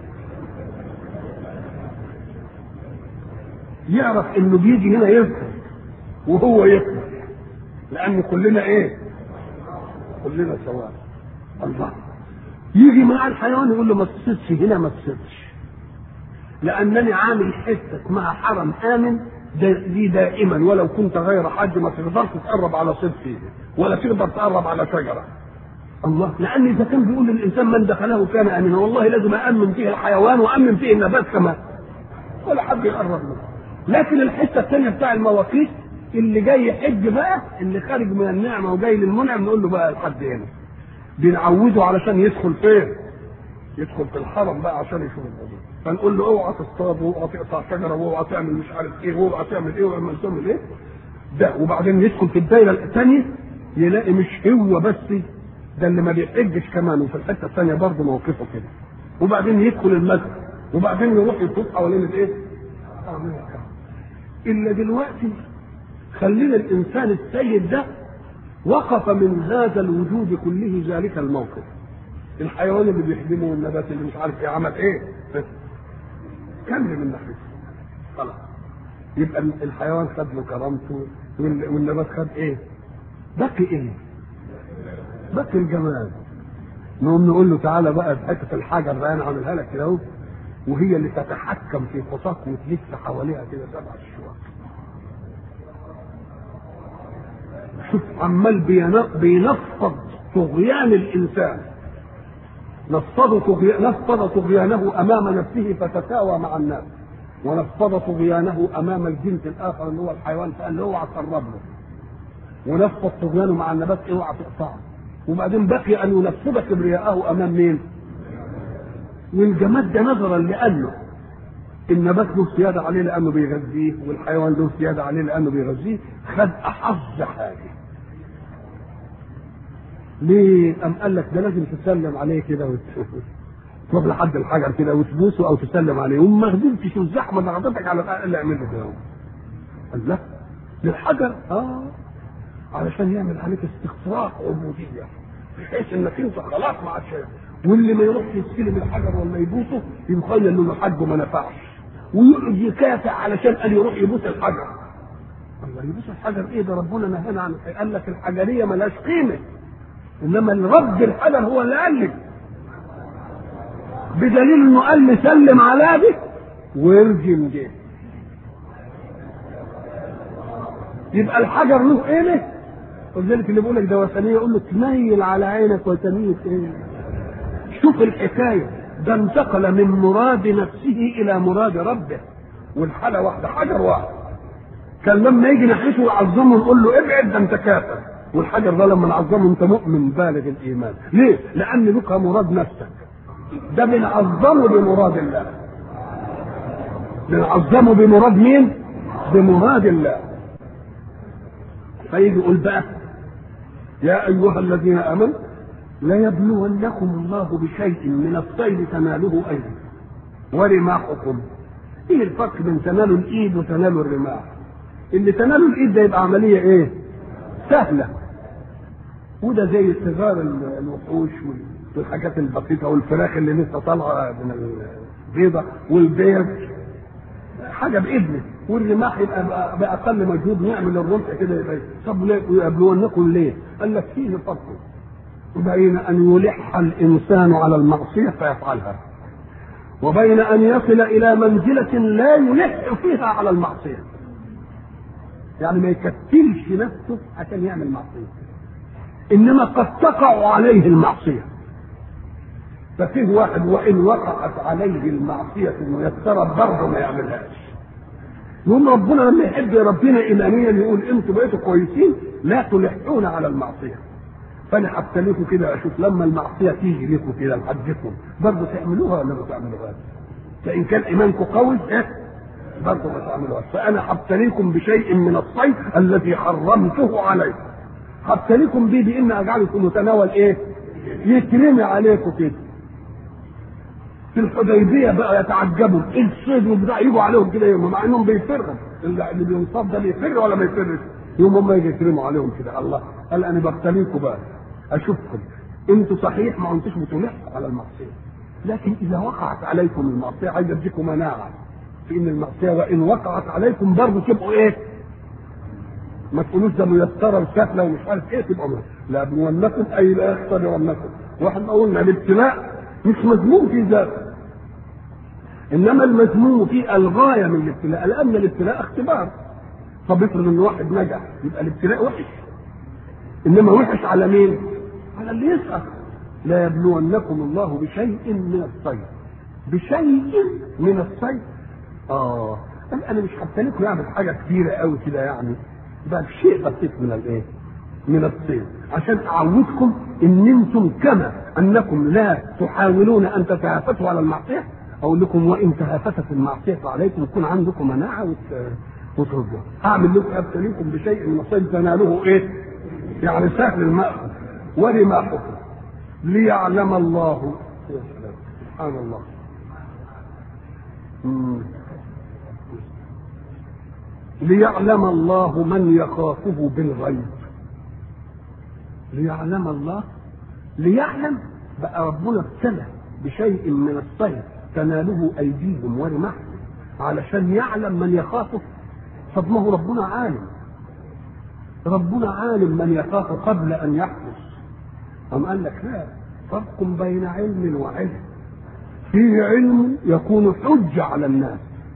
Speaker 1: يعرف انه بيجي هنا يذكر وهو يكبر، لان كلنا ايه؟ كلنا سواء. الله. يجي مع الحيوان يقول له ما تصيدش هنا، ما تصيدش، لانني عامل حسك مع حرم امن دي دائما، ولو كنت غير حاج ما تقدرش تقرب على صيد فيه ولا تقدر تقرب على شجره. الله. لان اذا كان بيقول للانسان من دخله كان امنا، والله لازم امن فيه الحيوان وامن فيه النبات كمان، ولا حد يقرب له. لكن الحته الثانيه بتاع المواقيت اللي جاي يحج بقى، اللي خارج من النعمه وجاي للمنعم، نقول له بقى لحد هنا بنعوده علشان يدخل فين؟ يدخل في الحرم بقى عشان يشوف الموضوع. فنقول له اوعى تصطاد واوعى تقطع شجره واوعى تعمل مش عارف ايه واوعى تعمل ايه واوعى تعمل ايه ده. وبعدين يدخل في الدايره الثانيه يلاقي مش هو بس ده اللي ما بيحجش كمان، وفي الحته الثانيه برضه موقفه كده، وبعدين يدخل المسجد وبعدين يروح يطوف حوالين الايه؟ الا دلوقتي خلينا الانسان السيد ده وقف من هذا الوجود كله ذلك الموقف. الحيوان اللي بيحجمه والنبات اللي مش عارف ايه عمل ايه؟ كمل من ناحيته خلاص. يبقى الحيوان خد له كرامته والنبات خد ايه؟ بقي ايه؟ بقي الجمال. نقوم نقول له تعالى بقى بحته الحجر بقى انا عاملها لك كده اهو، وهي اللي تتحكم في خطاك وتلف حواليها كده سبع شهور. شوف عمال بينفض طغيان الانسان، نفض طغيان نفض طغيانه امام نفسه فتساوى مع الناس، ونفض طغيانه امام الجنس الاخر اللي هو الحيوان فقال له اوعى تقرب له، ونفض طغيانه مع النبات اوعى تقطعه، وبعدين بقي ان ينفض كبرياءه امام مين؟ والجماد ده نظرا لانه النبات له سياده عليه لانه بيغذيه، والحيوان له سياده عليه لانه بيغذيه، خد احظ حاجه. ليه؟ أم قال لك ده لازم تسلم عليه كده وتروح لحد الحجر كده وتبوسه او تسلم عليه، وما قدرتش الزحمه اللي حضرتك على الاقل اعمله كده. قال لا للحجر اه علشان يعمل عليك استخراق عبوديه، بحيث انك انت خلاص مع الشيء، واللي ما يروحش يستلم الحجر ولا يبوسه يتخيل انه حجه ما نفعش، ويقعد يكافح علشان قال يروح يبوس الحجر. الله يبوس الحجر ايه ده؟ ربنا نهانا عن، قال لك الحجريه ملهاش قيمه، انما الرب الحجر هو اللي قال لك، بدليل انه قال لي سلم على دي وارجم دي. يبقى الحجر له قيمه، ولذلك اللي بيقول لك ده وثنيه يقول له تميل على عينك وثنيه ايه؟ شوف الحكايه، ده انتقل من مراد نفسه الى مراد ربه، والحاله واحده، حجر واحد. كان لما يجي ناحيته يعظمه نقول له ابعد ده انت كافر، والحجر ده لما نعظمه انت مؤمن بالغ الايمان. ليه؟ لان لك مراد نفسك، ده بنعظمه بمراد الله، بنعظمه بمراد مين؟ بمراد الله. فيجي يقول بقى يا ايها الذين امنوا لا يبلونكم الله بشيء من الصيد تناله ايديكم ورماحكم. ايه الفرق بين تنالوا الايد وتنالوا الرماح؟ اللي تنالوا الايد ده يبقى عمليه ايه؟ سهله، وده زي صغار الوحوش والحاجات البسيطه والفراخ اللي لسه طالعه من البيضه والبيض حاجه باذنه، والرماح يبقى باقل مجهود نعمل الرمح كده يبقى. طب يبلونكم ليه؟ قال لك فيه فرق بين ان يلح الانسان على المعصيه فيفعلها، وبين ان يصل الى منزله لا يلح فيها على المعصيه، يعني ما يكتلش نفسه عشان يعمل معصيه، انما قد تقع عليه المعصيه. ففيه واحد وان وقعت عليه المعصيه ميسره برضه ما يعملهاش. يقوم ربنا لما يحب ربنا ايمانيا يقول انتوا بقيتوا كويسين لا تلحون على المعصيه، فانا هبتليكم كده اشوف لما المعصيه تيجي لكم كده لحدكم برضه تعملوها ولا ما تعملوهاش؟ فان كان ايمانكم قوي ايه برضه ما تعملوهاش. فانا هبتليكم بشيء من الصيد الذي حرمته عليكم، هبتليكم به بان اجعلكم متناول ايه؟ يترمي عليكم كده. في الحديبيه بقى يتعجبوا ايه الصيد وبتاع، يجوا عليهم كده يوم مع انهم بيفروا، اللي بينصاب ده بيفر ولا ما يفرش؟ يوم هم يجي يترموا عليهم كده. الله قال انا ببتليكم بقى اشوفكم انتوا صحيح ما انتوش بتلحوا على المعصيه، لكن اذا وقعت عليكم المعصيه عايز اديكم مناعه في ان المعصيه وان وقعت عليكم برضه تبقوا ايه؟ ما تقولوش ده ميسره وسهله ومش عارف ايه، تبقى لا ابلونكم اي لا يختبرنكم. واحنا قلنا الابتلاء مش مذموم في ذاته، انما المذموم في الغايه من الابتلاء، لان الابتلاء اختبار. طب افرض ان واحد نجح يبقى الابتلاء وحش، انما وحش على مين؟ على اللي يسأل. لا يبلونكم الله بشيء من الصيد، بشيء من الصيد. اه انا مش هبتليكم يعني حاجه كبيره قوي كده، يعني بقى شيء بسيط من الايه؟ من الصيد، عشان اعودكم ان انتم كما انكم لا تحاولون ان تتهافتوا على المعصيه، اقول لكم وان تهافتت المعصيه عليكم يكون عندكم مناعه وتردوا. اعمل لكم ابتليكم بشيء من الصيد تنالوه ايه؟ يعني سهل المأخذ ورماحكم. ليعلم الله. سبحان الله. مم. ليعلم الله من يخافه بالغيب. ليعلم الله، ليعلم بقى ربنا ابتلى بشيء من الصيد تناله ايديهم ورماحهم علشان يعلم من يخافه. طب ما هو ربنا عالم، ربنا عالم من يخافه قبل ان يحدث. أم قال لك لا، فرق بين علم وعلم. فيه علم يكون حجة على الناس،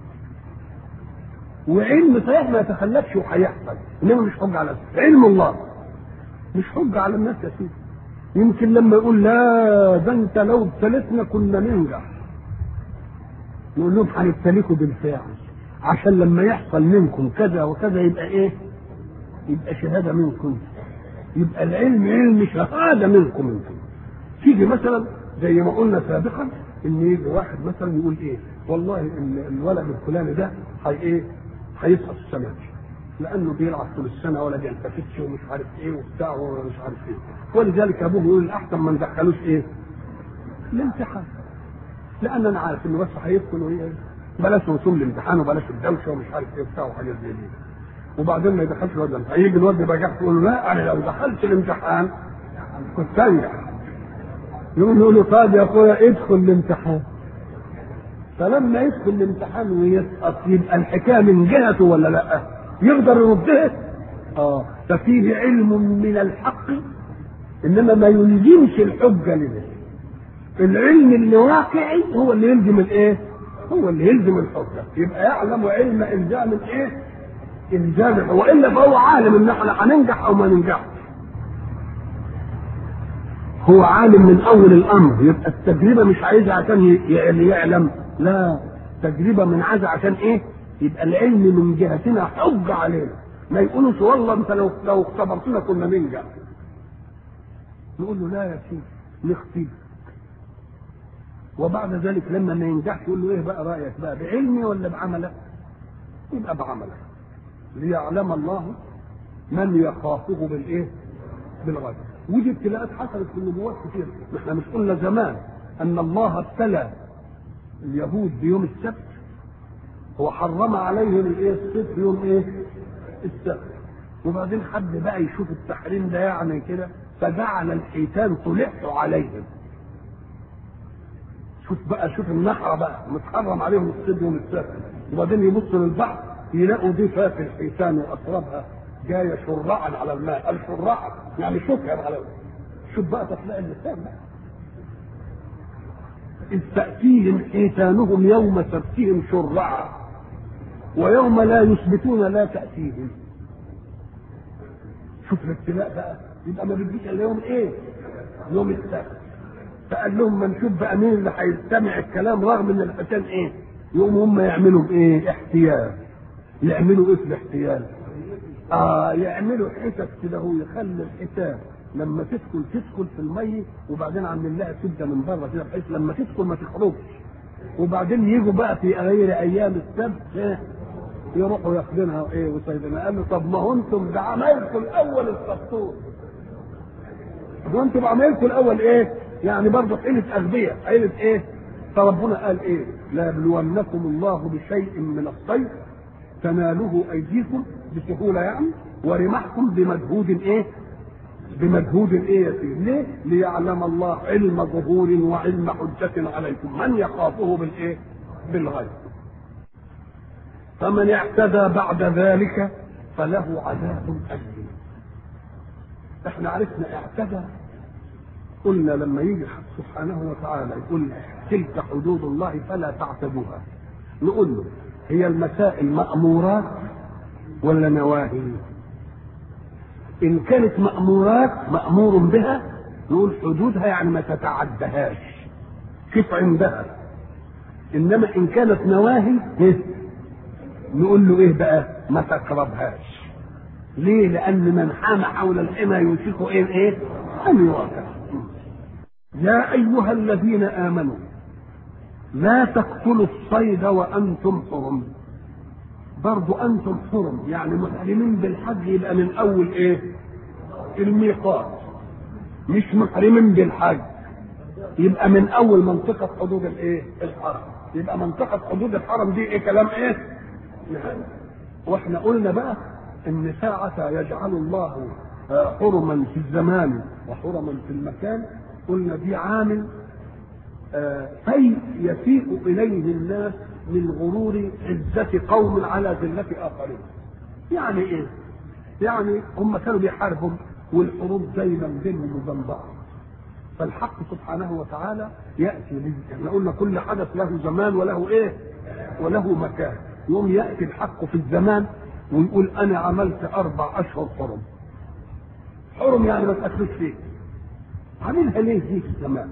Speaker 1: وعلم صحيح ما يتخلفش وهيحصل، انما مش حجة على الناس. علم الله مش حجة على الناس يا سيدي. يمكن لما يقول لا ده انت لو ابتلتنا كنا ننجح، نقول لهم هنبتليكوا بالفعل عشان لما يحصل منكم كذا وكذا يبقى ايه؟ يبقى شهادة منكم، يبقى العلم علم شهادة منكم انتم. تيجي مثلا زي ما قلنا سابقا ان يجي واحد مثلا يقول ايه؟ والله الولد الفلاني ده هي ايه؟ هيسقط السنة دي لانه بيلعب طول السنه ولا بيلتفتش ومش عارف ايه وبتاع ومش عارف ايه، ولذلك ابوه يقول الاحسن ما ندخلوش ايه؟ الامتحان، لان انا عارف انه بس هيدخل وايه؟ بلاش رسوم الامتحان وبلاش الدوشه ومش عارف ايه وبتاع وحاجات زي دي. وبعدين ما يدخلش الواد ده، هيجي الواد يبقى جاح يقول له لا انا لو دخلت الامتحان كنت انجح. يقول له طيب يا اخويا ادخل الامتحان. فلما يدخل الامتحان ويسقط يبقى الحكايه من جهته ولا لا؟ يقدر يردها؟ اه. ففيه علم من الحق انما ما يلزمش الحجه لله. العلم اللي واقعي هو اللي يلزم الايه؟ هو اللي يلزم الحجه. يبقى يعلم علم الزام الايه؟ الزام، والا فهو عالم ان احنا هننجح او ما ننجحش. هو عالم من اول الامر، يبقى التجربه مش عايزها عشان يعلم، لا، تجربه من عايزها عشان ايه؟ يبقى العلم من جهتنا حجه علينا. ما يقولوش والله انت لو لو اختبرتنا كنا ننجح. نقول له لا يا سيدي نختبر. وبعد ذلك لما ما ينجحش يقول له ايه بقى رايك بقى، بعلمي ولا بعملك؟ يبقى بعملك. ليعلم الله من يخافه بالايه؟ بالغيب. ودي ابتلاءات حصلت في النبوات كتير. احنا مش قلنا زمان ان الله ابتلى اليهود بيوم السبت، هو حرم عليهم الايه؟ الصيد في يوم ايه؟ السبت. وبعدين حد بقى يشوف التحريم ده يعني كده فجعل الحيتان تلح عليهم. شوف بقى، شوف النحره بقى متحرم عليهم الصيد يوم السبت، وبعدين يبصوا للبحر يلاقوا دي فات الحيتان واسرابها جايه شرعا على الماء. الشرعا يعني شكر على الماء. شوف بقى تلاقي اللسان بقى إذ تأتيهم حيتانهم يوم سبتهم شرعا ويوم لا يثبتون لا تأتيهم. شوف الابتلاء بقى، يبقى ما بيجيش الا يوم ايه؟ يوم السبت. فقال لهم ما نشوف بقى مين اللي هيستمع الكلام رغم ان الحيتان ايه؟ يقوم هم يعملوا ايه؟ احتيال. يعملوا ايه في الاحتيال؟ اه يعملوا حتت كده، هو يخلي الحيتان لما تدخل تدخل في الميه وبعدين عاملين لها سده من بره كده بحيث لما تدخل ما تخرجش. وبعدين يجوا بقى في غير ايام السبت ايه؟ يروحوا ياخدينها ايه وسايبينها. قال له طب ما هو انتم ده عملتوا الاول السبتور، وانتم عملتوا الاول ايه؟ يعني برضه حيله اغبياء، حيله ايه؟ فربنا قال ايه؟ لا يبلونكم الله بشيء من الصيد تناله ايديكم بسهوله يعني ورمحكم بمجهود ايه؟ بمجهود ايه يا سيدي؟ ليه؟ ليعلم الله علم ظهور وعلم حجة عليكم من يخافه بالايه؟ بالغيب. فمن اعتدى بعد ذلك فله عذاب أليم. احنا عرفنا اعتدى، قلنا لما يجي سبحانه وتعالى يقول تلك حدود الله فلا تعتدوها، نقول له هي المسائل مأمورات ولا نواهي؟ إن كانت مأمورات مأمور بها نقول حدودها يعني ما تتعدهاش، كيف عندها. إنما إن كانت نواهي نقول له إيه بقى؟ ما تقربهاش. ليه؟ لأن من حام حول الحمى يوشك إيه إيه؟ أن يواقع. يا أيها الذين آمنوا لا تقتلوا الصيد وأنتم حرم. برضو أنتم حرم يعني محرمين بالحج، يبقى من أول إيه؟ الميقات، مش محرمين بالحج يبقى من اول منطقه حدود الايه؟ الحرم. يبقى منطقه حدود الحرم دي ايه؟ كلام ايه؟ نهاية. واحنا قلنا بقى ان ساعة يجعل الله حرما في الزمان وحرما في المكان، قلنا دي عامل في يسيء اليه الناس من غرور عزة قوم على ذلة اخرين. يعني ايه؟ يعني هم كانوا بيحاربوا والحروب دايما بينهم وبين بعض، فالحق سبحانه وتعالى ياتي، احنا قلنا كل حدث له زمان وله ايه؟ وله مكان. يوم ياتي الحق في الزمان ويقول انا عملت اربع اشهر حرم. حرم يعني ما تاكلوش فيه. عاملها ليه دي في الزمان؟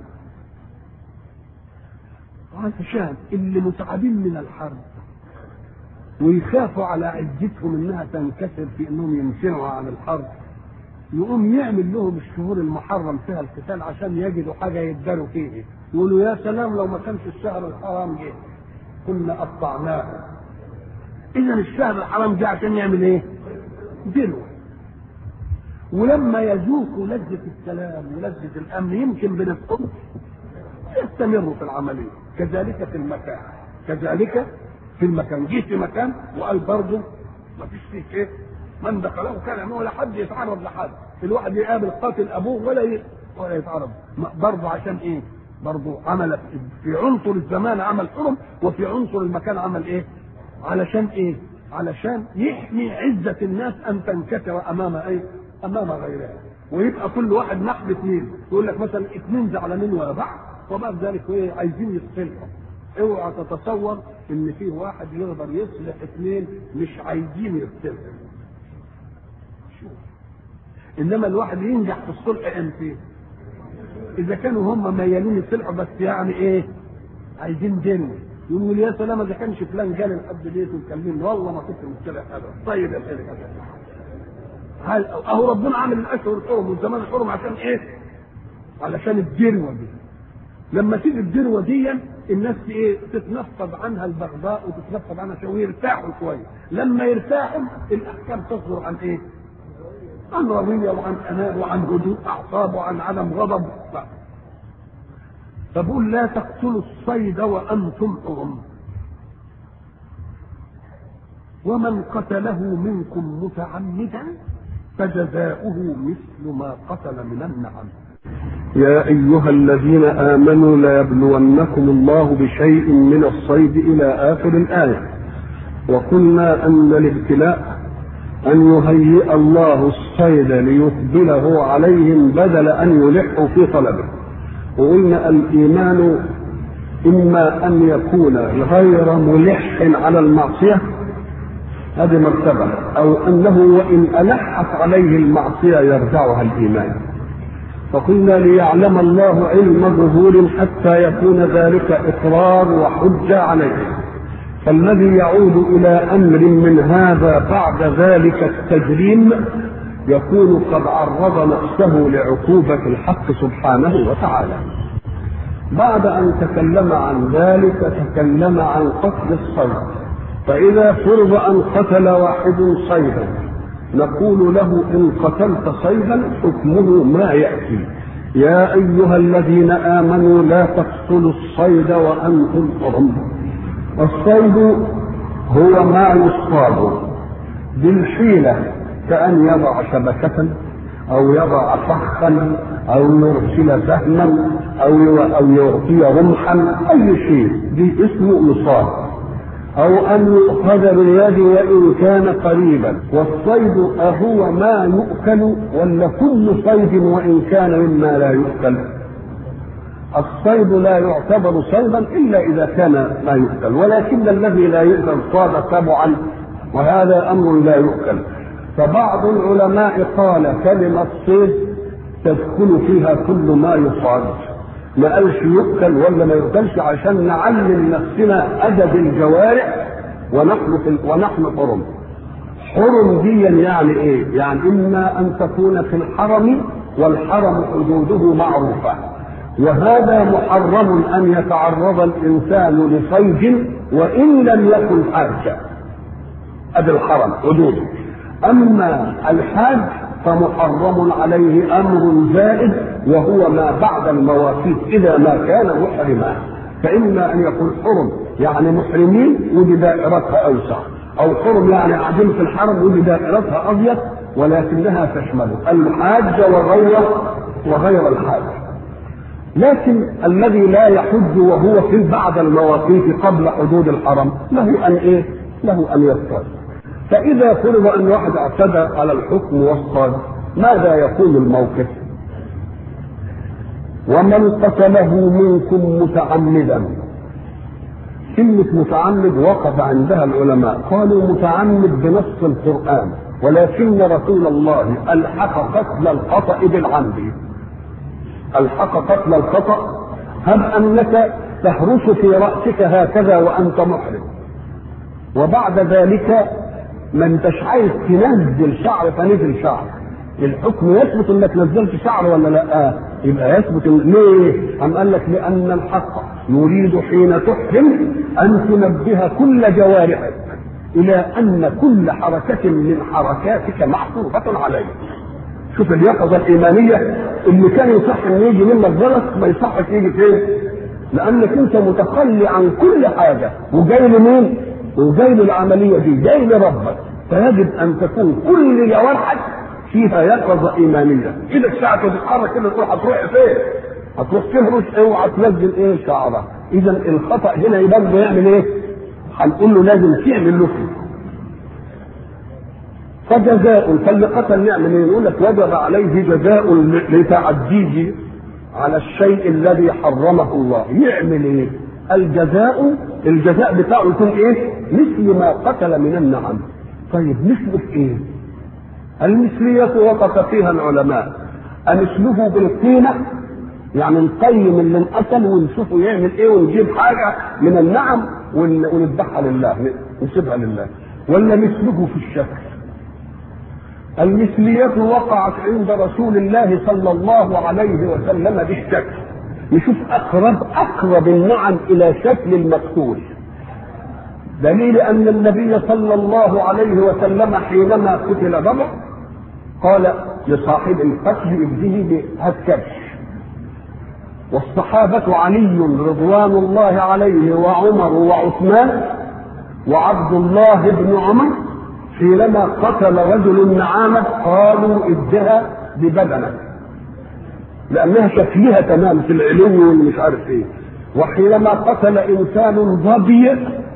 Speaker 1: علشان اللي متعبين من الحرب ويخافوا على عزتهم انها تنكسر في انهم يمتنعوا عن الحرب، يقوم يعمل لهم الشهور المحرم فيها القتال عشان يجدوا حاجه يداروا فيه. يقولوا يا سلام لو ما كانش الشهر الحرام جه كنا قطعناه. اذا الشهر الحرام جه عشان يعمل ايه؟ دلوه. ولما يذوقوا لذة السلام ولذة الامن يمكن بنفسهم يستمروا في العمليه. كذلك في المكان، كذلك في المكان. جه في مكان وقال برضه ما فيش فيه ايه؟ من دخله كان يعمل ولا حد يتعرض لحد. الواحد يقابل قاتل ابوه ولا ي... ولا يتعرض برضه. عشان ايه؟ برضه عمل في عنصر الزمان عمل حرم، وفي عنصر المكان عمل ايه؟ علشان ايه؟ علشان يحمي عزة الناس ان تنكسر امام ايه؟ امام غيرها. ويبقى كل واحد نحب اثنين، يقول لك مثلا اثنين زعلانين ورا بعض وبعد ذلك ايه؟ عايزين يصلحوا. اوعى تتصور ان فيه واحد يقدر يصلح اثنين مش عايزين يصلحوا. شوف، انما الواحد ينجح في الصلح امتى؟ اذا كانوا هم ميالين يصلحوا بس يعني ايه؟ عايزين دين. يقول يا سلام اذا كانش فلان جالي لحد بيته وكلمني والله ما كنت مصلح هذا. طيب يا سيدي هل اهو ربنا عامل الاشهر الحرم والزمان الحرم عشان ايه؟ علشان الدروه دي. لما تيجي الدروه دي الناس ايه؟ تتنفض عنها البغضاء وتتنفض عنها شويه ويرتاحوا شويه. لما يرتاحوا الاحكام تصدر عن ايه؟ عن رضيه وعن اناه وعن هدوء اعصاب وعن عدم غضب. لا. فبقول لا تقتلوا الصيد وانتم حرم، ومن قتله منكم متعمدا فجزاؤه مثل ما قتل من النعم.
Speaker 2: يا أيها الذين آمنوا ليبلونكم الله بشيء من الصيد إلى آخر الآية. وقلنا أن الابتلاء أن يهيئ الله الصيد ليقبله عليهم بدل أن يلحوا في طلبه. وقلنا الإيمان إما أن يكون غير ملح على المعصية، هذه مرتبة، أو أنه وإن ألحت عليه المعصية يرجعها الإيمان. فقلنا ليعلم الله علم ظهور حتى يكون ذلك إقرار وحجة عليه. فالذي يعود إلى أمر من هذا بعد ذلك التجريم يكون قد عرض نفسه لعقوبة الحق سبحانه وتعالى. بعد أن تكلم عن ذلك تكلم عن قتل الصيد. فإذا فرض أن قتل واحد صيدا نقول له إن قتلت صيدا حكمه ما يأتي. يا أيها الذين آمنوا لا تقتلوا الصيد وأنتم حرم. الصيد هو ما يصطاد بالحيلة، كأن يضع شبكة أو يضع فخا أو يرسل سهما أو أو يعطي رمحا، أي شيء دي اسمه مصاد. أو أن يؤخذ باليد وإن كان قريبا. والصيد أهو ما يؤكل ولا كل صيد وإن كان مما لا يؤكل؟ الصيد لا يعتبر صيدا إلا إذا كان لا يؤكل، ولكن الذي لا يؤكل صاد تبعا، وهذا أمر لا يؤكل. فبعض العلماء قال كلمة صيد تدخل فيها كل ما يصاد، ما قالش يؤكل ولا ما يؤكلش عشان نعلم نفسنا أدب الجوارح ونحن ونحن حرم. حرم دي يعني ايه؟ يعني اما ان تكون في الحرم والحرم حدوده معروفة، وهذا محرم ان يتعرض الانسان لصيد وان لم يكن حاجة. ادي الحرم حدوده. اما الحاج فمحرم عليه امر زائد وهو ما بعد المواقيت إذا ما كان محرما. فإما أن يكون حرم يعني محرمين ودي دائرتها أوسع، أو حرم يعني قاعدين في الحرم ودي دائرتها أضيق، ولكنها تشمل الحاج وغير وغير الحاج. لكن الذي لا يحج وهو في بعد المواقيت قبل حدود الحرم له أن إيه؟ له أن يصطاد. فإذا فرض أن واحد اعتدى على الحكم واصطاد ماذا يكون الموقف؟ ومن قتله منكم متعمدا. كلمة متعمد وقف عندها العلماء، قالوا متعمد بنص القرآن، ولكن رسول الله ألحق قتل الخطأ بالعمد. ألحق قتل الخطأ، هب أنك تهرس في رأسك هكذا وأنت محرم، وبعد ذلك ما انتش عايز تنزل شعر فنزل شعر، الحكم يثبت انك نزلت شعر ولا لا؟ آه. يبقى يثبت. ليه؟ أم قال لك لأن الحق يريد حين تحرم أن تنبه كل جوارحك إلى أن كل حركة من حركاتك محفوظة عليك. شوف اليقظة الإيمانية اللي كان يصح إن يجي منك غلط ما يصحش يجي فين؟ لأنك أنت متخلي عن كل حاجة وجاي لمين؟ وجاي للعملية دي، جاي لربك، فيجب أن تكون كل جوارحك فيها يقظة إيمانية. إذا الساعة تتحرك كده تروح هتروح فين؟ هتروح تهرش اوعى تنزل ايه شعرها. إذا الخطأ هنا يبقى يعمل ايه؟ هنقول له لازم تعمل له فيه. فجزاء، فاللي قتل يعمل ايه؟ يقول لك وجب عليه جزاء لتعديه على الشيء الذي حرمه الله. يعمل ايه؟ الجزاء الجزاء بتاعه يكون ايه؟ مثل ما قتل من النعم. طيب مثله في ايه؟ المثلية وقف فيها العلماء، أنسلبه بالقيمة يعني نقيم اللي انقتل ونشوفه يعمل ايه ونجيب حاجة من النعم ونذبحها لله نسيبها لله، ولا مثله في الشكل. المثلية وقعت عند رسول الله صلى الله عليه وسلم بالشكل، نشوف أقرب أقرب النعم إلى شكل المقتول، دليل أن النبي صلى الله عليه وسلم حينما قتل ضبع قال لصاحب القتل ابنه بهالكبش. والصحابة علي رضوان الله عليه وعمر وعثمان وعبد الله بن عمر حينما قتل رجل النعامة قالوا ادها ببدنه لأنها شكلها تمام في العلو والمش عارف ايه. وحينما قتل إنسان ظبي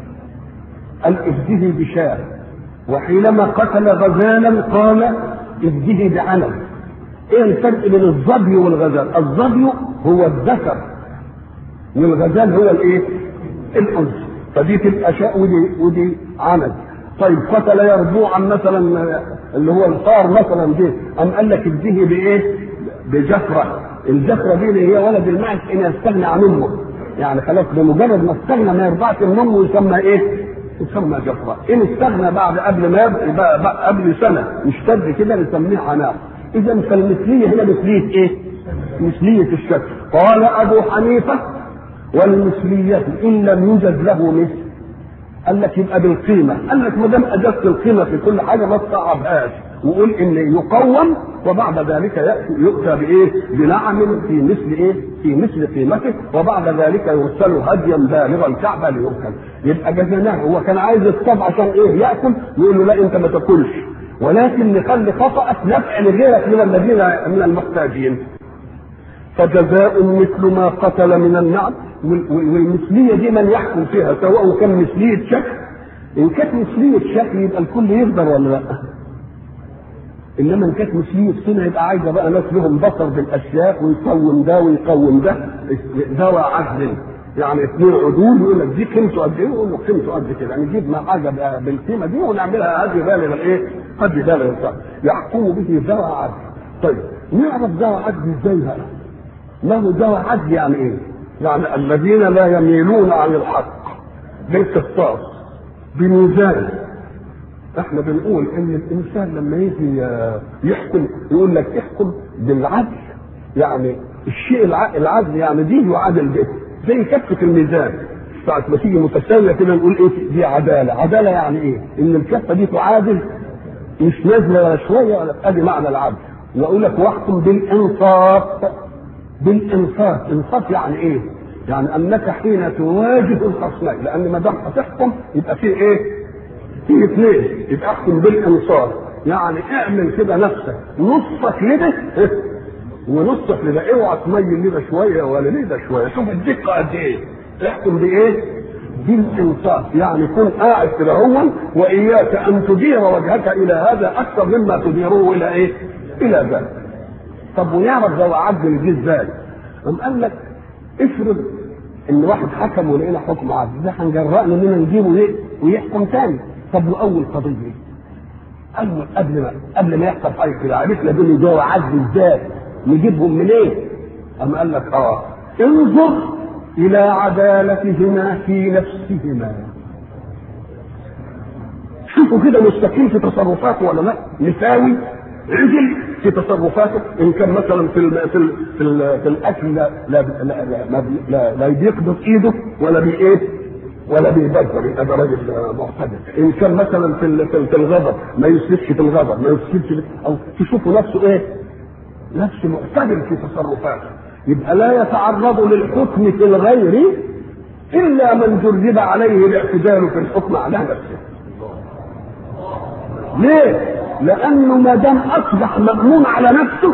Speaker 2: قال افده بشاه. وحينما قتل غزالا قال افده بعنب. ايه الفرق بين الظبي والغزال؟ الظبي هو الذكر والغزال هو الايه؟ الانثى. فدي تبقى شاء ودي ودي عنب. طيب قتل يربوعا مثلا اللي هو الفار مثلا دي ام قال لك افده بايه؟ بجفره. الجفره دي اللي هي ولد المعز ان يستغنى عن امه، يعني خلاص بمجرد ما استغنى ما يرضعش من امه يسمى ايه؟ يسمى جفره. ان استغنى بعد قبل ما يبقى قبل سنه يشتد كده نسميه عناق. اذا فالمثليه هنا مثليه ايه؟ مثليه الشكل. قال ابو حنيفه والمثليه ان لم يوجد له مثل قال لك يبقى بالقيمه. قال لك ما دام اجزت القيمه في كل حاجه ما تصعبهاش وقول ان يقوم وبعد ذلك ياتي يؤتى بايه؟ بنعم في مثل ايه؟ في مثل قيمته وبعد ذلك يرسل هديا بالغ الكعبه ليؤكل. يبقى جزناه. هو كان عايز الصبع عشان ايه؟ ياكل، يقول له لا انت ما تاكلش ولكن نخلي خطأك نفع لغيرك من الذين من المحتاجين. فجزاء مثل ما قتل من النعم. والمثليه دي من يحكم فيها سواء كان مثليه شكل. ان كانت مثليه شكل يبقى الكل يقدر ولا لا؟ انما ان كانت مثليه سنه يبقى عايزه بقى ناس لهم بصر بالاشياء ويقوم ده ويقوم ده. ذوى عدل يعني اثنين عدول يقول لك دي قيمته قد ايه ويقول له قيمته قد كده، يعني نجيب ما حاجه بالقيمه دي ونعملها هذه بالغ الايه؟ قد بالغ الصح يحكم به ذوى عدل. طيب نعرف ذوى عدل ازاي هذا؟ ما هو ذوى عدل يعني ايه؟ يعني الذين لا يميلون عن الحق بالقسطاس بميزان. احنا بنقول ان الانسان لما يجي يحكم يقول لك احكم بالعدل، يعني الشيء العدل يعني دي يعادل به زي كفة الميزان. ساعة ما تيجي متساوية كده نقول ايه؟ دي عدالة. عدالة يعني ايه؟ ان الكفة دي تعادل مش نازلة ولا شوية ولا ادي معنى العدل. واقول لك واحكم بالانصاف
Speaker 1: بالانصاف. انصاف يعني ايه؟ يعني انك حين تواجه الخصمين، لان ما دام هتحكم يبقى فيه ايه؟ فيه اثنين، يبقى احكم بالانصاف. يعني اعمل كده نفسك نصك لده ونصك لده، اوعى تميل لده شويه ولا لده شويه، شوف الدقه قد ايه. احكم بايه؟ بالانصاف. يعني كن قاعد كده هو، واياك ان تدير وجهك الى هذا اكثر مما تديره الى ايه؟ الى ذاك. طب ونعرف لو عدل دي ازاي؟ قام قال لك افرض ان واحد حكم ولقينا حكم عدل، ده هنجرأنا اننا نجيبه ايه ويحكم تاني. طب واول قضيه ايه؟ اول قبل ما قبل ما يحصل حاجه كده عرفنا دول يجوا عدل ازاي؟ نجيبهم منين؟ إيه؟ قام قال لك اه انظر الى عدالتهما في نفسهما. شوفوا كده مستقيم في تصرفاته ولا لا؟ مساوي عدل في تصرفاته. ان كان مثلا في ال في ال في, ال في الاكل لا لا لا, لا, لا, لا بيقبض ايده ولا بي ايه ولا بيبذر، يبقى ده راجل معتدل. ان كان مثلا في ال في الغضب ما يسلكش في الغضب، ما يسلكش او تشوفوا نفسه ايه؟ نفسه معتدل في تصرفاته. يبقى لا يتعرض للحكم في الغير الا من جرب عليه الاعتدال في الحكم على نفسه. ليه؟ لانه ما دام اصبح مأمون على نفسه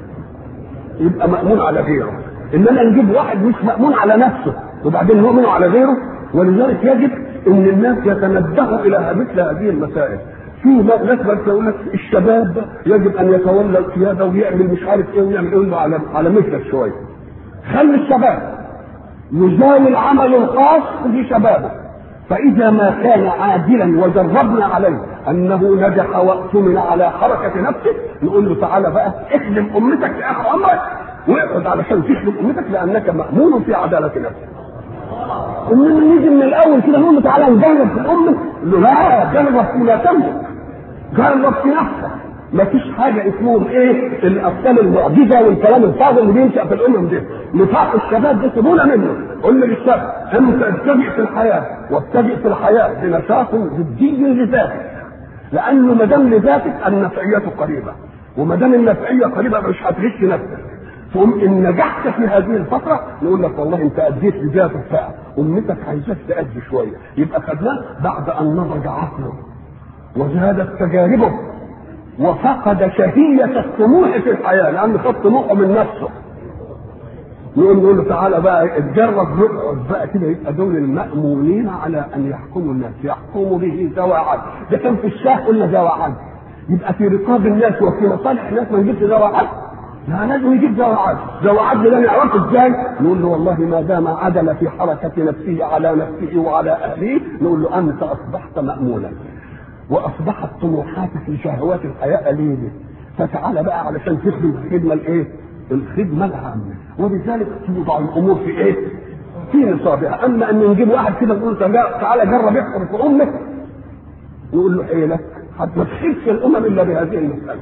Speaker 1: يبقى مأمون على غيره. انما نجيب واحد مش مأمون على نفسه وبعدين نؤمن على غيره. ولذلك يجب ان الناس يتنبهوا الى مثل هذه المسائل. في ناس بس يقول لك الشباب يجب ان يتولى القياده ويعمل مش عارف ايه ويعمل ايه على على مثلك شويه. خلي الشباب يزاول العمل الخاص بشبابه، فإذا ما كان عادلا وجربنا عليه أنه نجح وأؤتمن على حركة نفسه نقول له تعالى بقى اخدم أمتك في آخر عمرك واقعد علشان تخدم أمتك لأنك مأمون في عدالة نفسك. إنما نيجي من الأول كده نقول له تعالى نجرب في الأمة، له لا جرب فيما تملك، جرب في نفسك. ما فيش حاجة اسمهم ايه الأبطال المعجزة والكلام الفاضل اللي بينشأ في الأمم دي. نفاق الشباب ده سيبونا منه. قلنا للشباب أنت ابتدئ في الحياة وابتدئ في الحياة بنشاط جدي لذاتك، لأنه ما دام لذاتك النفعية قريبة، وما دام النفعية قريبة مش هتغش نفسك. فقم إن نجحت في هذه الفترة نقول لك والله أنت أديت لذاتك بقى، أمتك عايزاك تأدي شوية. يبقى خدناه بعد أن نضج عقله وزادت تجاربه وفقد شهية الطموح في الحياة لأن خد طموحه من نفسه. نقول نقول له تعالى بقى اتجرب نقعد بقى كده. يبقى دول المأمونين على أن يحكموا الناس، يحكموا به ذوي عدل. ده كان في الشاه قلنا ذوي عدل، يبقى في رقاب الناس وفي مصالح الناس ما نجيبش ذوي عدل. لا لازم يجيب ذوي عدل. ذوي عدل ده نعرفه ازاي؟ نقول له والله ما دام عدل في حركة نفسه على نفسه وعلى أهله نقول له أنت أصبحت مأمونا واصبحت طموحاتك لشهوات الحياه قليله، فتعالى بقى علشان تخدم الخدمه الايه؟ الخدمه العامه. وبذلك توضع الامور في ايه؟ في نصابها. اما ان نجيب واحد كده نقول تعالى جرب يحصل في امك نقول له ايه لك؟ حتى ما تخفش الامم الا بهذه المساله.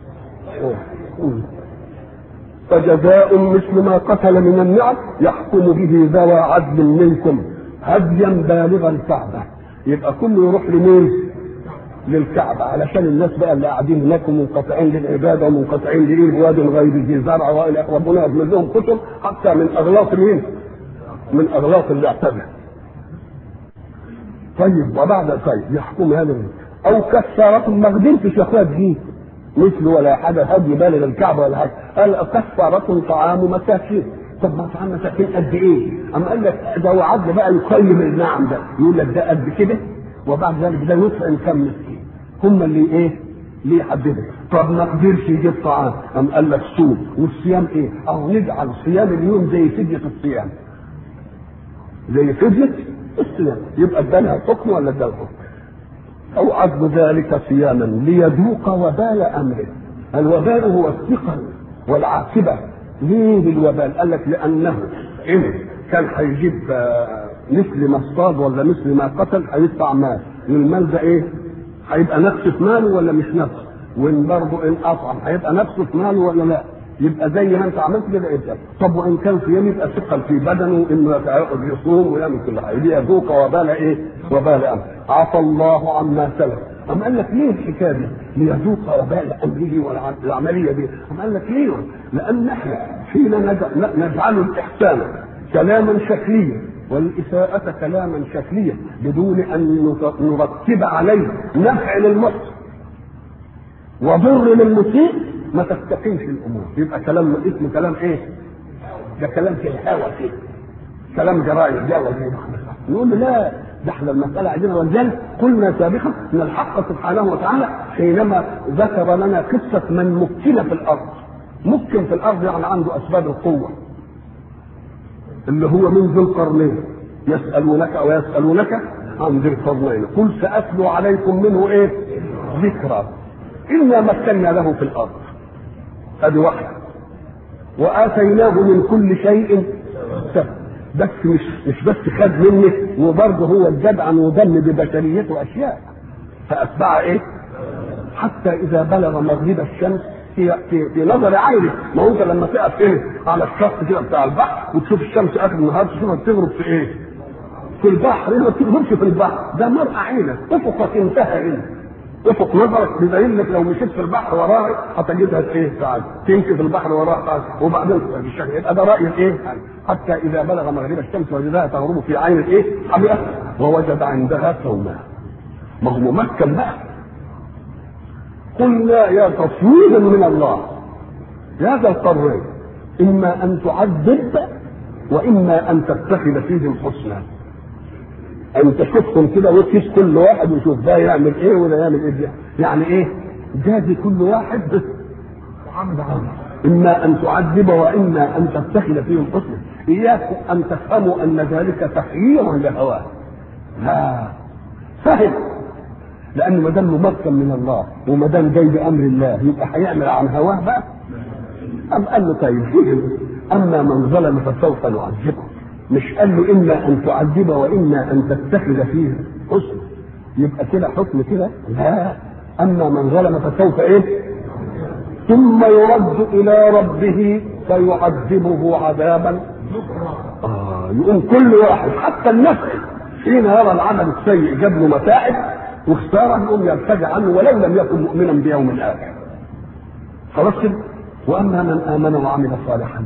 Speaker 1: فجزاء مثل ما قتل من النعم يحكم به ذوى عدل منكم هديا بالغ الكعبه. يبقى كله يروح لمين؟ للكعبة، علشان الناس بقى اللي قاعدين هناك منقطعين للعبادة ومنقطعين لإيه بواد غير ذي زرع وإلى ربنا يضمن لهم كتب حتى من أغلاط مين؟ من أغلاط اللي اعتدى. طيب وبعد طيب يحكم هذا أو كفارة ما قدرتش يا أخويا تجيب مثل ولا حاجة هدي بالغ الكعبة ولا حاجة. قال كفارة طعام مساكين. طب ما طعام مساكين قد إيه؟ أما قال لك ده وعد بقى يقيم النعم ده يقول لك ده قد كده وبعد ذلك ده يطعم كم مسكين. هم اللي ايه؟ ليه يحددوا؟ طب ما قدرش يجيب طعام قام قال لك صوم. والصيام ايه؟ او نجعل صيام اليوم زي فدية الصيام، زي فدية الصيام. يبقى ادالها حكم ولا ادالها حكم؟ او عدل ذلك صياما ليذوق وبال امره. الوبال هو الثقل والعاقبة. ليه بالوبال؟ قال لك لانه إن كان هيجيب مثل ما اصطاد ولا مثل ما قتل هيدفع مال، والمال ده ايه؟ هيبقى نفسه في ماله ولا مش نفسه؟ وان برضه ان اطعم هيبقى نفسه في ماله ولا لا؟ يبقى زي ما انت عملت كده ابدا. طب وان كان صيام يبقى ثقل في بدنه انه يقعد يصوم ويعمل كل حاجه. ليذوق وبال ايه؟ وبال امر. عفى الله عما سلف أم قال لك ليه الحكايه دي؟ ليذوق وبال امره والعمليه دي. أم قال لك ليه؟ لان احنا حين نجعل الاحسان كلاما شكليا والاساءه كلاما شكليا بدون ان نرتب عليه نفع للمحسن وضر للمسيء ما تستقيمش الامور، يبقى كلام اسمه كلام ايه؟ ده كلام في الهوى كده، كلام جرائم جاوز. نقول لا، ده احنا المساله عندنا. ولذلك قلنا سابقا ان الحق سبحانه وتعالى حينما ذكر لنا قصه من مكن في الارض، مكن في الارض يعني عنده اسباب القوه، اللي هو من ذي القرنين. يسالونك ويسالونك عن ذي القرنين قل ساتلو عليكم منه ايه؟ ذكرى. انا مكنا له في الارض، ادي واحده، واتيناه من كل شيء سبب. بس مش مش بس خد منك، وبرضه هو الجدع وضل ببشريته اشياء فاتبع ايه؟ حتى اذا بلغ مغرب الشمس في في, في نظر عينه. ما هو انت لما تقف هنا على الشط كده بتاع البحر وتشوف الشمس اخر النهار تشوفها بتغرب في ايه؟ في البحر. ما بتغربش في البحر، ده مرأى عينك، افقك انتهى هنا، افق نظرك بيبين لك لو مشيت في البحر وراها هتجدها ايه؟ ساعات تمشي في البحر وراها وبعدين بالشكل. يبقى ده راي الايه؟ حتى اذا بلغ مغرب الشمس وجدها تغرب في عين الايه؟ حمئه ووجد عندها قوما. ما هو ممكن بقى. قلنا يا تصوير من الله يا ذا القرين اما ان تعذب واما ان تتخذ فيهم حسنا. ان تشوفهم كده وتشوف كل واحد ويشوف ده يعمل ايه وده يعمل ايه. يعني ايه؟ جازي كل واحد عمل عمل. اما ان تعذب واما ان تتخذ فيهم حسنا. اياكم ان تفهموا ان ذلك تحيير لهواه. لا، فهم، لان ما دام ممكن من الله وما دام جاي بامر الله يبقى هيعمل عن هواه بقى. ام قال له طيب اما من ظلم فسوف نعذبه. مش قال له اما ان تعذب واما ان تتخذ فيه حسن، يبقى كده حكم كده. لا، اما من ظلم فسوف ايه؟ ثم يرد الى ربه فيعذبه عذابا آه يقوم كل واحد حتى النفس حين يرى العمل السيء جاب له متاعب وخساره يقوم يرتجع عنه ولو لم يكن مؤمنا بيوم الاخر. خلاص كده. واما من امن وعمل صالحا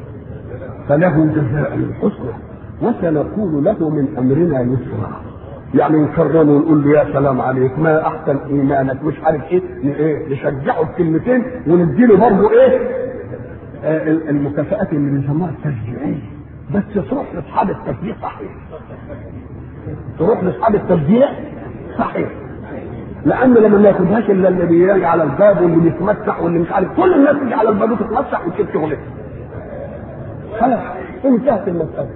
Speaker 1: فله جزاء الحسنى وسنقول له من امرنا يسرا. يعني نكرمه ونقول له يا سلام عليك ما احسن ايمانك مش عارف ايه، ايه نشجعه بكلمتين ونديله برضه ايه؟ آه المكافآت اللي بنسموها التشجيعيه. بس تروح لاصحاب التشجيع صحيح. تروح لاصحاب التشجيع صحيح. لان لما ما ياخدهاش الا اللي بيجي على الباب واللي بيتمسح واللي مش عارف، كل الناس تيجي على الباب وتتمسح وتشوف شغلتها. خلاص انتهت المسألة.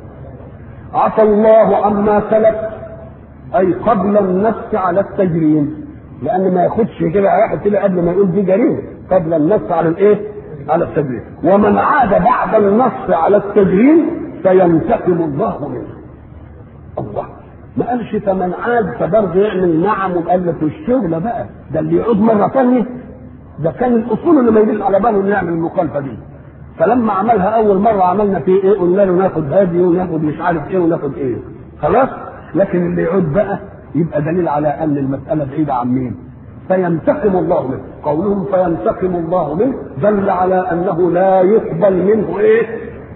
Speaker 1: عفى الله عما سلف اي قبل النص على التجريم، لان ما ياخدش كده واحد كده قبل ما يقول دي جريمه، قبل النص على الايه؟ على التجريم. ومن عاد بعد النص على التجريم فينتقم الله منه. الله ما قالش فمن عاد فبرضه يعمل نعم وقال لك الشغله بقى ده اللي يعود مره ثانيه. ده كان الاصول اللي ما يدل على باله انه يعمل المخالفه دي. فلما عملها اول مره عملنا فيه ايه؟ قلنا له ناخد هادي وناخد مش عارف ايه وناخد ايه. خلاص. لكن اللي يعود بقى يبقى دليل على ان المساله بعيده عن مين؟ فينتقم الله منه. قولهم فينتقم الله منه دل على انه لا يقبل منه ايه؟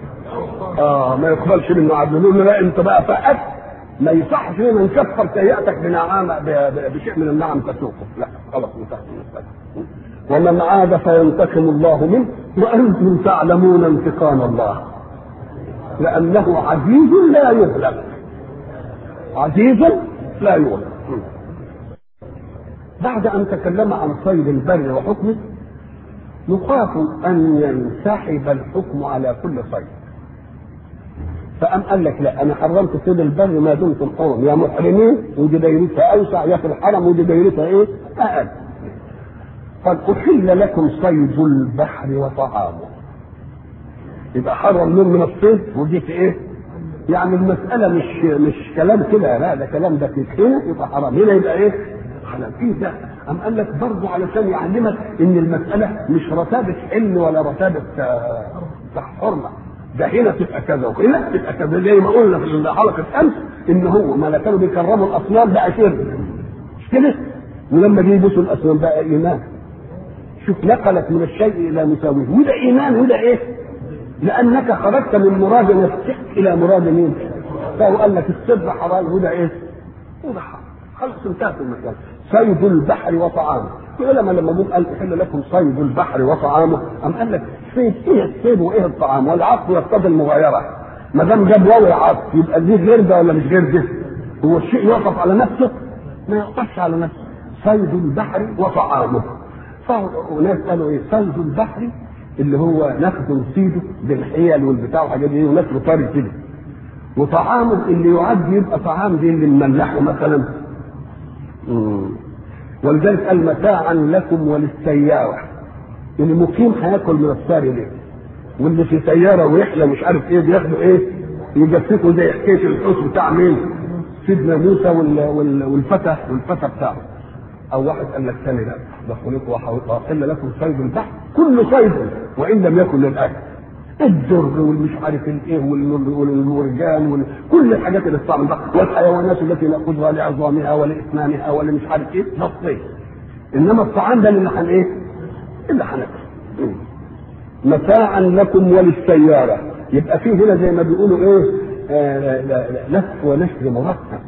Speaker 1: اه ما يقبلش منه عدل. نقول له لا انت بقى فقط ما يصحش لنا نكفر سيئتك بنعامه بشيء من النعم تسوقه. لا خلاص انتهت المساله. ومن عاد فينتقم الله منه وانتم تعلمون انتقام الله لانه عزيز لا يغلب. عزيز لا يغلب. بعد ان تكلم عن صيد البر وحكمه نخاف ان ينسحب الحكم على كل صيد. فأم قال لك لا انا حرمت صيد البر ما دمتم حرم، يا محرمين ودي دايرتها اوسع، يا في الحرم ودي دايرتها ايه؟ اقل. قد احل لكم صيد البحر وطعامه. يبقى حرم من من الصيد ودي في ايه؟ يعني المسألة مش مش كلام كده، لا ده كلام ده هنا يبقى حرام، هنا يبقى ايه؟ حلال. ايه ده؟ أم قال لك برضه علشان يعلمك ان المسألة مش رتابة حل ولا رتابة حرمة. ده هنا تبقى كذا وهنا تبقى كذا، زي ما قلنا في حلقة امس ان هو ما كانوا بيكرموا الاصنام ده اشر. مش كده؟ ولما جه يبوسوا الاصنام بقى ايمان. شوف نقلت من الشيء الى مساويه، وده ايمان وده ايه؟ لانك خرجت من مراد نفسك الى مراد مين؟ فهو قال لك الصدر حرام وده ايه؟ وده حرام. خلاص انتهت المسألة. صيد البحر وطعامه. العلماء لما جم قال احل لكم صيد البحر وطعامه، قام قال لك صيد ايه الصيد وايه الطعام؟ والعطف يقتضي المغايرة. ما دام جاب واو العطف يبقى دي غير ده ولا مش غير ده؟ هو الشيء يقف على نفسه؟ ما يقفش على نفسه. صيد البحر وطعامه. فناس قالوا ايه؟ صيد البحر اللي هو ناخده نصيده بالحيل والبتاع والحاجات دي وناكله طري كده. وطعامه اللي يعد يبقى طعام دي اللي نملحه مثلا. مم. ولذلك قال متاعا لكم وللسيارة. اللي مقيم هياكل من الساري ليه؟ واللي في سيارة ويحلى مش عارف ايه بياخدوا ايه؟ يجسسوا زي حكاية الحوت بتاع مين؟ سيدنا موسى والفتى والفتى بتاعه. او واحد قال لك ثاني لا ده خلق وحل لكم صيد البحر كل صيد وان لم يكن للاكل. الدر والمش عارف الايه والمرجان وكل الحاجات اللي بتطلع من البحر والحيوانات التي ناخذها لعظامها ولاسنانها ولا مش عارف ايه ده الصيد. انما الطعام ده اللي هن ايه؟ اللي هناكل. متاعا لكم وللسياره. يبقى فيه هنا زي ما بيقولوا ايه؟ آه لف ونشر مرتب.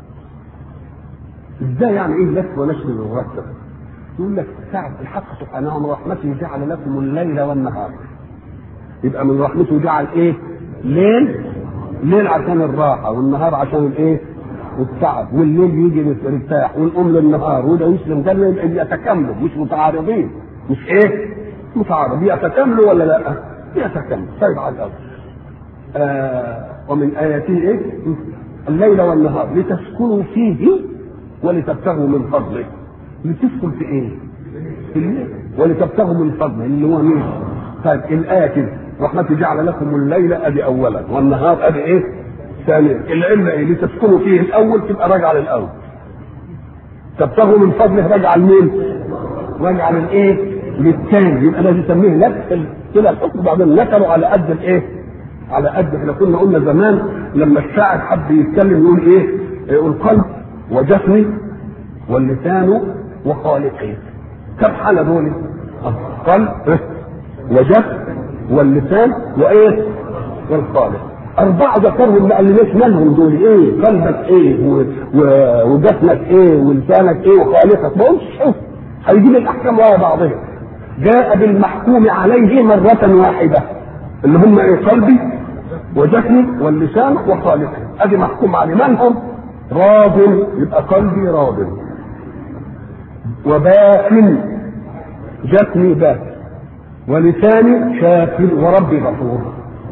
Speaker 1: ازاي يعني ايه لف ونشر مرتب؟ يقول لك ساعة الحق سبحانه من رحمته جعل لكم الليل والنهار. يبقى من رحمته جعل ايه؟ ليل ليل عشان الراحه والنهار عشان الايه؟ التعب. والليل يجي للارتاح ونقوم للنهار وده يسلم ده يتكاملوا مش متعارضين. مش ايه؟ متعارض. يتكاملوا ولا لا؟ يتكاملوا. طيب على الارض. آه ومن اياته ايه؟ الليل والنهار لتسكنوا فيه ولتبتغوا من فضله. لتسكن في ايه؟ في الليل ولتبتغوا من فضله اللي هو مين؟ طيب الايه كده رحمتي جعل لكم الليل ادي اولا والنهار ادي ايه؟ ثانيا. العله ايه؟ لتسكنوا فيه الاول تبقى راجعه للاول. تبتغوا من فضله راجعه لمين؟ راجعه للايه؟ للثاني. يبقى ده يسميه نفس كده الحكم. بعدين نكروا على قد الايه؟ على قد احنا كنا قلنا زمان لما الشاعر حب يتكلم يقول ايه؟ يقول قلب وجفني واللسان وخالقي. كم حاله دول؟ قلب وجف واللسان وايه؟ والخالق. أربعة ذكرهم ما قالناش منهم دول ايه؟ قلبك ايه؟ وجفنك ايه؟ ولسانك ايه؟ وخالقك. ما قلتش شوف هيجيب الاحكام ورا بعضها. جاء بالمحكوم عليه مرة واحدة اللي هم ايه؟ قلبي وجفني واللسان وخالقي. ادي محكوم عليه. من هم؟ راض. يبقى قلبي راض. وباكن جفني باكن ولساني شاكر وربي غفور.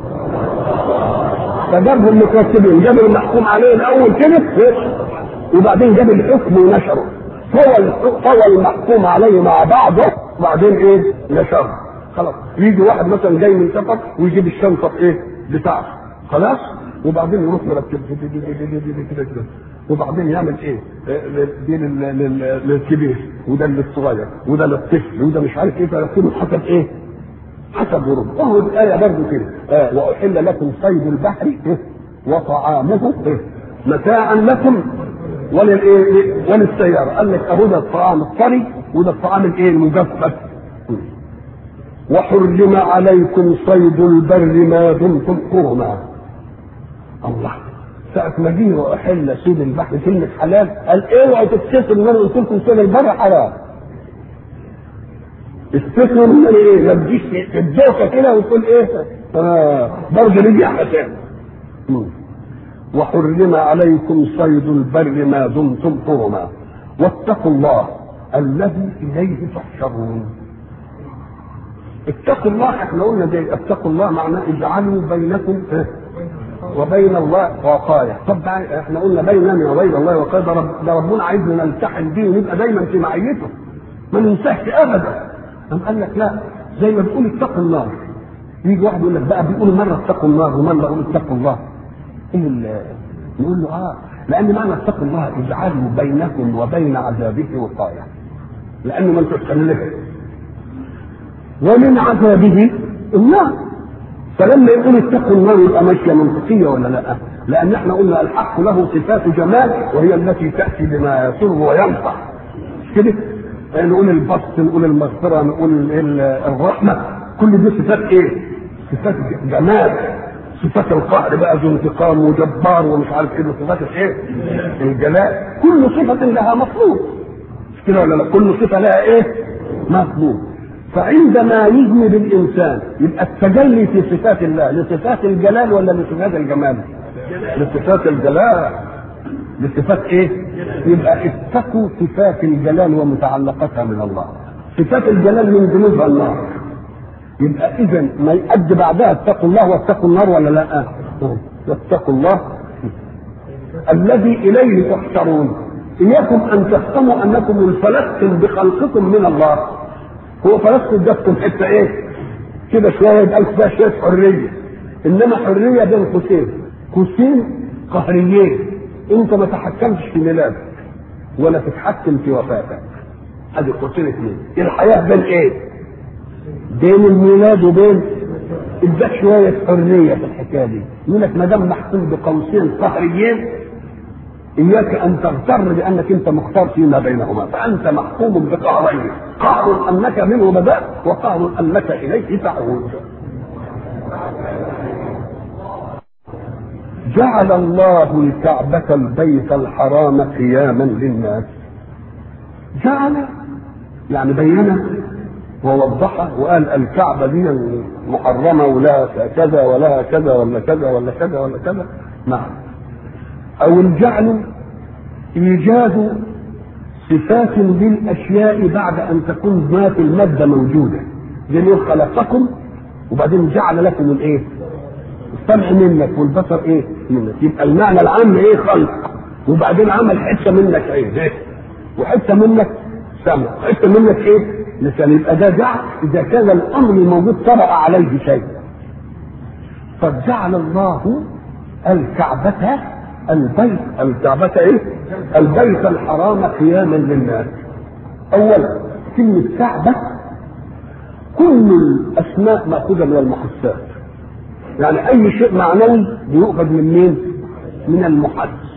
Speaker 1: فجابهم مترتبين. جاب المحكوم عليه الاول كده وبعدين جاب الحكم ونشره. طوى طوى المحكوم عليه مع بعضه وبعدين ايه؟ نشره. خلاص. يجي واحد مثلا جاي من سفر ويجيب الشنطه ايه؟ بتاعته. خلاص. وبعدين يروح مرتب كده كده وبعدين يعمل ايه؟ دي للكبير وده للصغير وده للطفل وده مش عارف ايه. فيكون حسب ايه؟ حسب ورد. وهو الآية برضه كده. آه وأحل لكم صيد البحر إيه؟ وطعامه إيه؟ متاعا لكم وللايه؟ وللسيارة. قال لك أهو ده الطعام الطري وده الطعام الايه؟ المجفف. وحرم عليكم صيد البر ما دمتم حرما. الله. ساعة ما جه وأحل صيد البحر كلمة حلال قال اوعوا تفتكروا ان انا قلت لكم صيد البر حرام. استثنوا من ايه؟ ما تجيش في الدوكه كده وتقول ايه؟ اه برضه نجي حساب. وحرم عليكم صيد البر ما دمتم حرما واتقوا الله الذي اليه تحشرون. اتقوا الله. احنا قلنا دي اتقوا الله معناه اجعلوا بينكم وبين الله وقايه. طب احنا قلنا بيننا وبين الله وقايه. ده رب ربنا عايزنا نلتحم بيه ونبقى دايما في معيته ما ننساش ابدا. قام قال لك لا زي ما بيقول اتقوا النار. يجي واحد يقول لك بقى بيقول مره اتقوا النار ومره يقول اتقوا الله. ايه نقول له اه لان معنى اتقوا الله اجعلوا بينكم وبين عذابه وقايه. لانه ما انتش تكلفه ومن عذابه النار. فلما يقول اتقوا النار يبقى ماشيه منطقيه ولا لا؟ لان احنا قلنا الحق له صفات جمال وهي التي تاتي بما يسر وينفع كده؟ نقول البسط، نقول المغفره، نقول الرحمه، كل دي صفات ايه؟ صفات جمال. صفات القهر بقى ذو انتقام وجبار ومش عارف كده، صفات الايه؟ الجلال. كل صفه لها مطلوب، مش كده ولا لا؟ كل صفه لها ايه؟ مطلوب. فعندما يذنب الانسان يبقى التجلي في صفات الله لصفات الجلال ولا لصفات الجمال؟ لصفات الجلال. لصفات ايه؟ يبقى اتقوا صفات الجلال ومتعلقاتها من الله. صفات الجلال من ذنوبها الله، يبقى اذا ما يؤدي بعدها اتقوا الله واتقوا النار ولا لا؟ واتقوا الله الذي اليه تحشرون. اياكم ان تفهموا انكم انفلتم بخلقكم من الله. هو فلسطين جابكم حته ايه؟ كده شويه يبقى فيها شويه حريه، انما حريه بين قوسين، قوسين قهريين. انت ما تحكمتش في ميلادك ولا تتحكم في وفاتك. ادي قوسين اثنين. الحياه بين ايه؟ بين الميلاد وبين اداك شويه حريه في الحكايه دي. يقول لك ما دام محكوم بقوسين قهريين اياك ان تغتر بانك انت مختار فيما بينهما، فانت محكوم بقهرين، قهر انك منه بدات وقهر انك اليه تعود. جعل الله الكعبة البيت الحرام قياما للناس. جعل يعني بينه ووضحه وقال الكعبة دي محرمة ولها كذا ولها كذا ولا كذا ولا كذا ولا كذا. نعم. او الجعل ايجاد صفات للاشياء بعد ان تكون ذات المادة موجودة، زي خلقكم وبعدين جعل لكم الايه؟ السمع منك والبصر ايه؟ منك. يبقى المعنى العام ايه؟ خلق، وبعدين عمل حته منك ايه؟ وحته منك سمع، وحته منك ايه؟ لسان. يبقى ده جعل اذا كان الامر الموجود طرأ عليه شيء. فجعل الله الكعبة البيت الكعبة ايه؟ البيت الحرام قياما للناس. اولا كلمة كعبة كل الاسماء مأخوذة من المحسات، يعني اي شيء معنوي بيؤخذ من مين؟ من المحدث.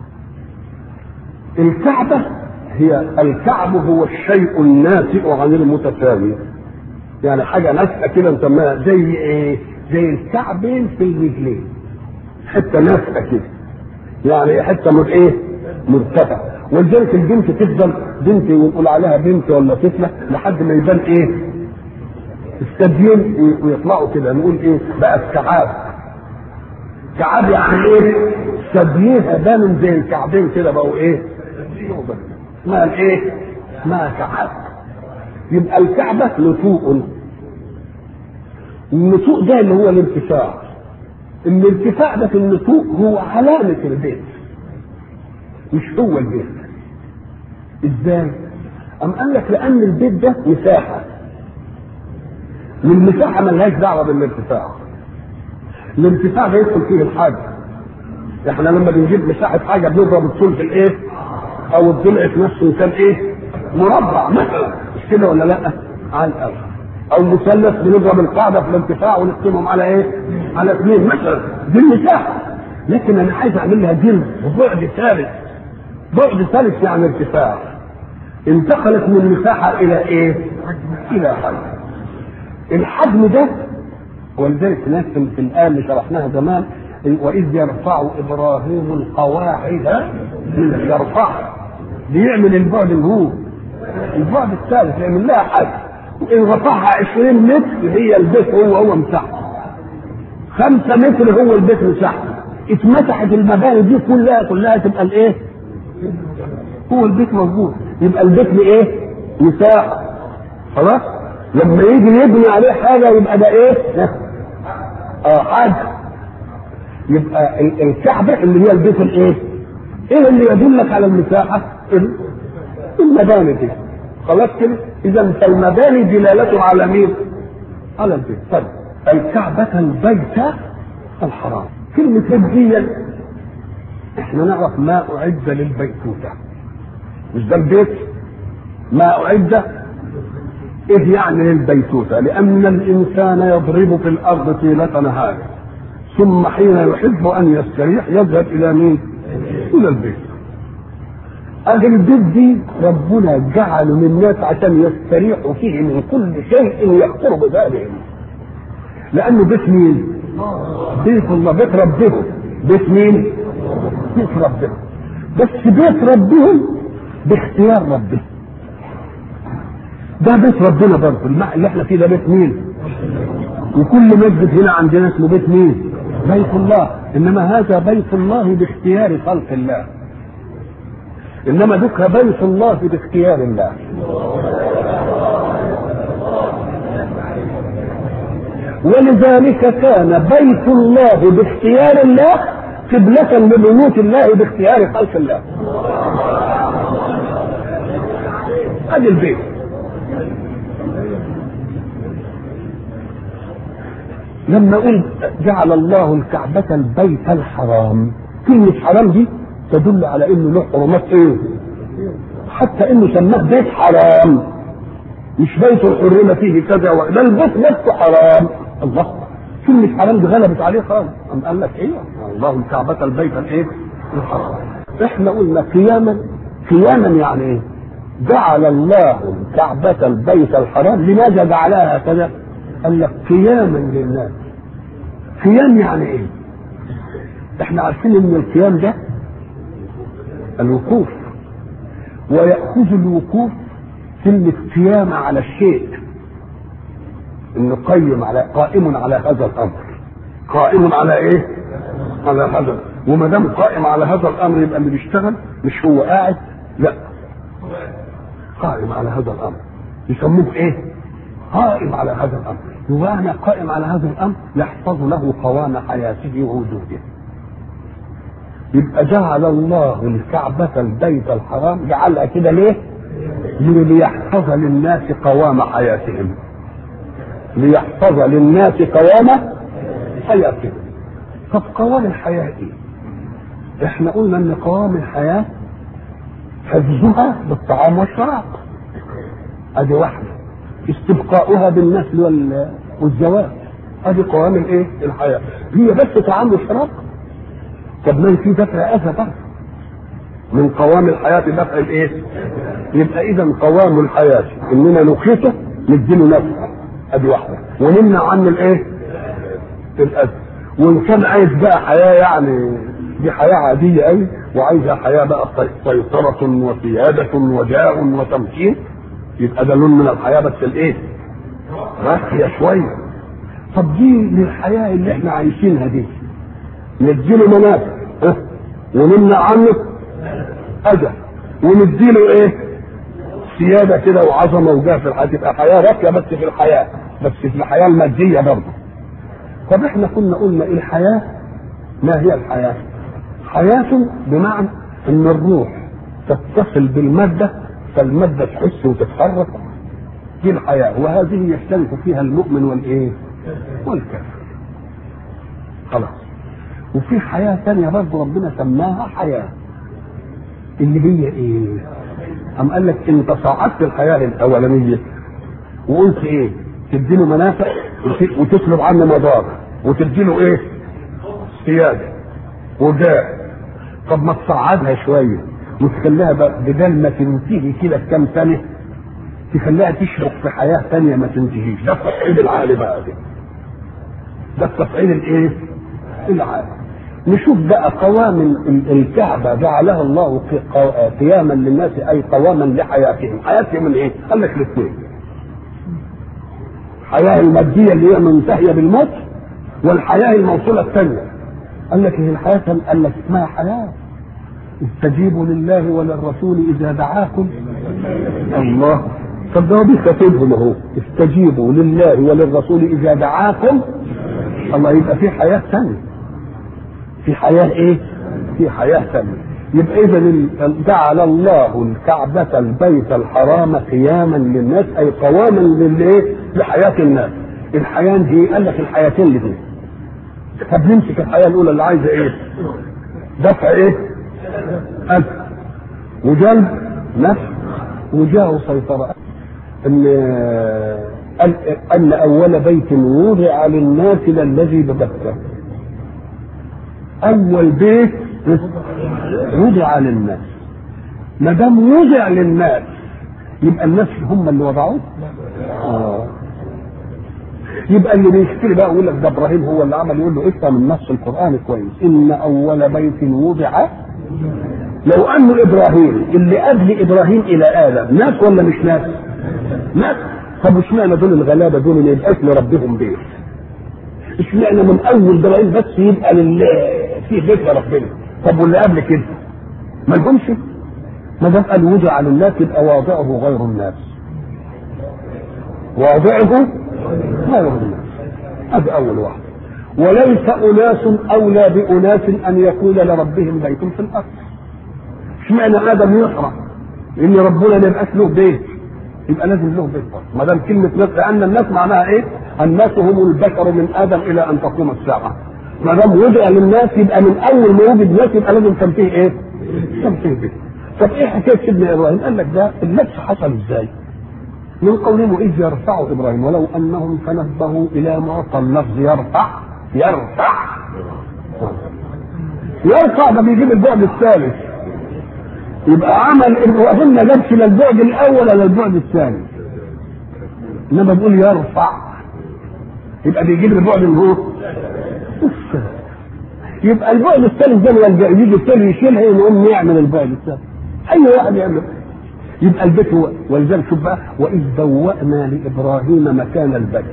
Speaker 1: الكعبة هي الكعب هو الشيء الناتئ عن المتساوي، يعني حاجة ناتئة كده نسميها زي ايه؟ زي الكعبين في الرجلين، حتة ناتئة كده، يعني حتة من ايه؟ مرتفعة. ولذلك البنت تفضل بنت ونقول عليها بنت ولا طفلة لحد ما يبان ايه؟ الثديين ويطلعوا كده، نقول ايه؟ بقى الكعاب. كعاب يعني ايه؟ ثدييها بانوا زي الكعبين كده بقوا ايه؟ اسمها الايه؟ اسمها كعاب. يبقى الكعبة نتوء. النتوء ده اللي هو الارتفاع. الارتفاع ده في النتوء هو علامة البيت، مش هو البيت. ازاي؟ أم قال لك لأن البيت ده مساحة، والمساحة ملهاش دعوة بالارتفاع. الارتفاع ده يدخل فيه الحاجة. احنا لما بنجيب مساحة حاجة بنضرب الطول في الايه؟ او الضلع في نفسه كان ايه؟ مربع مثلا، مش كده ولا لا؟ على الارض. او مثلث بنضرب القاعدة في الارتفاع ونقسمهم على ايه؟ على اثنين مثلا. دي المساحة. لكن انا عايز اعمل لها جلد وبعد ثالث. بعد ثالث يعني ارتفاع. انتقلت من مساحة الى ايه؟ الى حجم. الحجم ده ولذلك ناس في الآية اللي شرحناها زمان، وإذ يرفع إبراهيم القواعد من يرفع، بيعمل البعد اللي هو البعد الثالث، يعمل لها حاجة. وإن رفعها عشرين متر هي البيت هو هو مساحته، خمسة متر هو البيت مساحته. اتمسحت المباني دي كلها كلها تبقى الايه؟ هو البيت موجود. يبقى البيت لايه؟ مساحة. خلاص؟ لما يجي يبني عليه حاجة يبقى ده ايه؟ اه حاجة. يبقى الكعبة اللي هي البيت الايه؟ ايه اللي يدلك على المساحة؟ المباني دي. خلاص كده؟ اذا فالمباني دلالته على مين؟ على البيت. طيب الكعبة البيت الحرام. كلمة هجية احنا نعرف ما اعد للبيتوتة، مش ده البيت؟ ما اعد إذ يعني للبيتوتة، لأن الإنسان يضرب في الأرض طيلة نهاره، ثم حين يحب أن يستريح يذهب إلى مين؟ إلى البيت. أهل البيت دي ربنا جعلوا للناس عشان يستريحوا فيه من كل شيء يخطر ببالهم. لأنه بيت مين؟ بيت الله، بيت ربهم. بيت مين؟ بيت ربهم. بس بيت ربهم باختيار ربهم. ده بيت ربنا برضه، اللي احنا فيه ده بيت مين؟ وكل مسجد هنا عندنا اسمه بيت مين؟ بيت الله. انما هذا بيت الله باختيار خلق الله، انما ذكر بيت الله باختيار الله. ولذلك كان بيت الله باختيار الله قبلة لبيوت الله باختيار خلق الله. هذا البيت. لما قلت جعل الله الكعبة البيت الحرام، كلمة حرام دي تدل على انه له حرمات ايه؟ حتى انه سماه بيت حرام، مش بيت الحرمة فيه كذا و... ده البيت نفسه حرام. الله، كلمة حرام دي غلبت عليه خالص. قام قال لك ايه؟ الله الكعبة البيت الايه؟ الحرام. احنا قلنا قياما، قياما يعني ايه؟ جعل الله الكعبة البيت الحرام. لماذا جعلها هكذا؟ قال لك قياما للناس. قيام يعني ايه؟ احنا عارفين ان القيام ده الوقوف، ويأخذ الوقوف كلمة قيام على الشيء، انه قيم على قائم على هذا الامر. قائم على ايه؟ على هذا. وما دام قائم على هذا الامر يبقى اللي بيشتغل مش هو قاعد، لا، قائم على هذا الامر. يسموه ايه؟ قائم على هذا الامر. وأنا قائم على هذا الامر يحفظ له قوام حياته ووجوده. يبقى جعل الله الكعبة البيت الحرام، جعلها كده ليه؟ ليحفظ للناس قوام حياتهم. ليحفظ للناس قوام حياتهم. طب قوام الحياة ايه؟ احنا قلنا ان قوام الحياة حفظها بالطعام والشراب، ادي واحدة. استبقاؤها بالنسل والزواج، ادي قوام الايه؟ الحياة. هي بس طعام وشراب؟ طب ما في دفع اذى بقى من قوام الحياة، دفع الايه؟ يبقى اذا قوام الحياة اننا نقيته نديله نفع، ادي واحدة، ونمنع عنه الايه؟ الاذى. وان كان عايز بقى حياة يعني دي حياة عادية قوي، وعايزها حياة بقى سيطرة وسيادة وجاه وتمكين، يبقى ده لون من الحياة بس الايه؟ راقية شوية. طب دي للحياة اللي احنا عايشينها دي نديله منافع اه؟ ونمنع عنه اذى، ونديله ايه؟ سيادة كده وعظمة وجاه في الحياة، تبقى حياة راقية بس في الحياة، بس في الحياة المادية برضه. طب احنا كنا قلنا ايه الحياة؟ ما هي الحياة؟ حياة بمعنى ان الروح تتصل بالمادة، فالمادة تحس وتتحرك، دي الحياة. وهذه يشترك فيها المؤمن والايه؟ والكافر. خلاص. وفي حياة ثانية برضه ربنا سماها حياة، اللي هي ايه؟ أم قال لك انت صعدت الحياة الأولانية وقلت ايه؟ تديله منافع وتسلب عنه مضار، وتديله ايه؟ سيادة وجاه. طب ما تصعدها شوية وتخليها بدل ما تنتهي كده كام سنة تخليها تشرق في حياة ثانية ما تنتهيش. ده التصعيد العالي بقى ده. ده التصعيد الايه؟ العالي. نشوف بقى قوام الكعبة جعلها الله قياما للناس، اي قواما لحياتهم. حياتهم من ايه؟ قال لك الاثنين. الحياة المادية اللي هي منتهية بالموت، والحياة الموصولة الثانية. قال لك هي الحياة، قال لك اسمها حياة. استجيبوا لله وللرسول إذا دعاكم. الله، طب ده بيخاطبهم اهو، استجيبوا لله وللرسول إذا دعاكم. الله، يبقى في حياة ثانية. في حياة ايه؟ في حياة ثانية. يبقى إذا جعل الله الكعبة البيت الحرام قياما للناس، أي قواما للايه؟ لحياة الناس. الحياة دي قال لك الحياتين اللي دي. طب نمسك الحياة الأولى اللي عايزة إيه؟ دفع إيه؟ أذى وجلب نفس وجاه سيطرة. إن أن أول بيت وضع للناس للذي ببكة. أول بيت وضع للناس ما دام وضع للناس يبقى الناس هم اللي وضعوه. آه. يبقى اللي بيشتري بقى يقول لك ده ابراهيم هو اللي عمل، يقول له افهم من نص القران كويس، ان اول بيت وضع. لو انه ابراهيم اللي قبل ابراهيم الى ادم ناس ولا مش ناس؟ ناس. طب اشمعنى دول الغلابه دول ما يبقاش لربهم بيت؟ اشمعنى من اول ابراهيم بس يبقى لله في بيت لربنا؟ طب واللي قبل كده ما لهمش؟ ما دام قال وضع للناس يبقى واضعه غير الناس. واضعه غير الناس. هذا اول واحد. وليس اناس اولى باناس ان يكون لربهم بيت في الارض. اشمعنى ادم يحرم؟ ان ربنا ما يبقاش له بيت، يبقى لازم له بيت برضه. ما دام كلمه ناس، لان الناس معناها ايه؟ الناس هم البشر من ادم الى ان تقوم الساعه. ما دام وضع للناس يبقى من اول ما وجد ناس يبقى لازم كان فيه ايه؟ كان فيه بيت. طب ايه حكايه سيدنا ابراهيم؟ قال لك ده النفس حصل ازاي؟ من قوله اذ يرفع ابراهيم ولو انهم تنبهوا الى معطى اللفظ يرفع يرفع يرفع ده بيجيب البعد الثالث. يبقى عمل ابراهيم ما جابش لا البعد الاول ولا البعد الثاني، انما بيقول يرفع يبقى بيجيب البعد اللي هو يبقى البعد الثالث ده لما يجي الثاني يشيلها يقوم يعمل البعد الثالث. اي واحد يعمل يبقى البيت هو. ولذلك شوف بقى واذ بوأنا لابراهيم مكان البيت،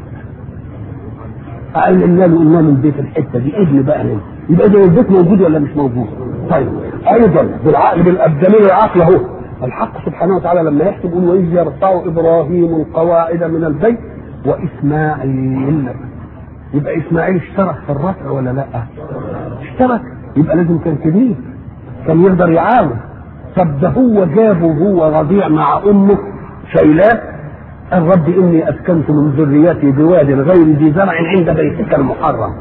Speaker 1: علمنا له قلنا له البيت الحته دي ابن بقى هنا، يبقى اذا البيت موجود ولا مش موجود؟ طيب ايضا بالعقل بالابدانيه العقل اهو الحق سبحانه وتعالى لما يحسب يقول واذ يرفع ابراهيم القواعد من البيت واسماعيل، يبقى اسماعيل اشترك في الرفع ولا لا؟ اشترك، يبقى لازم كان كبير كان يقدر يعاون. طب ده هو جابه هو رضيع مع امه شايلاه، قال رب اني اسكنت من ذريتي بواد غير ذي زرع عند بيتك المحرم.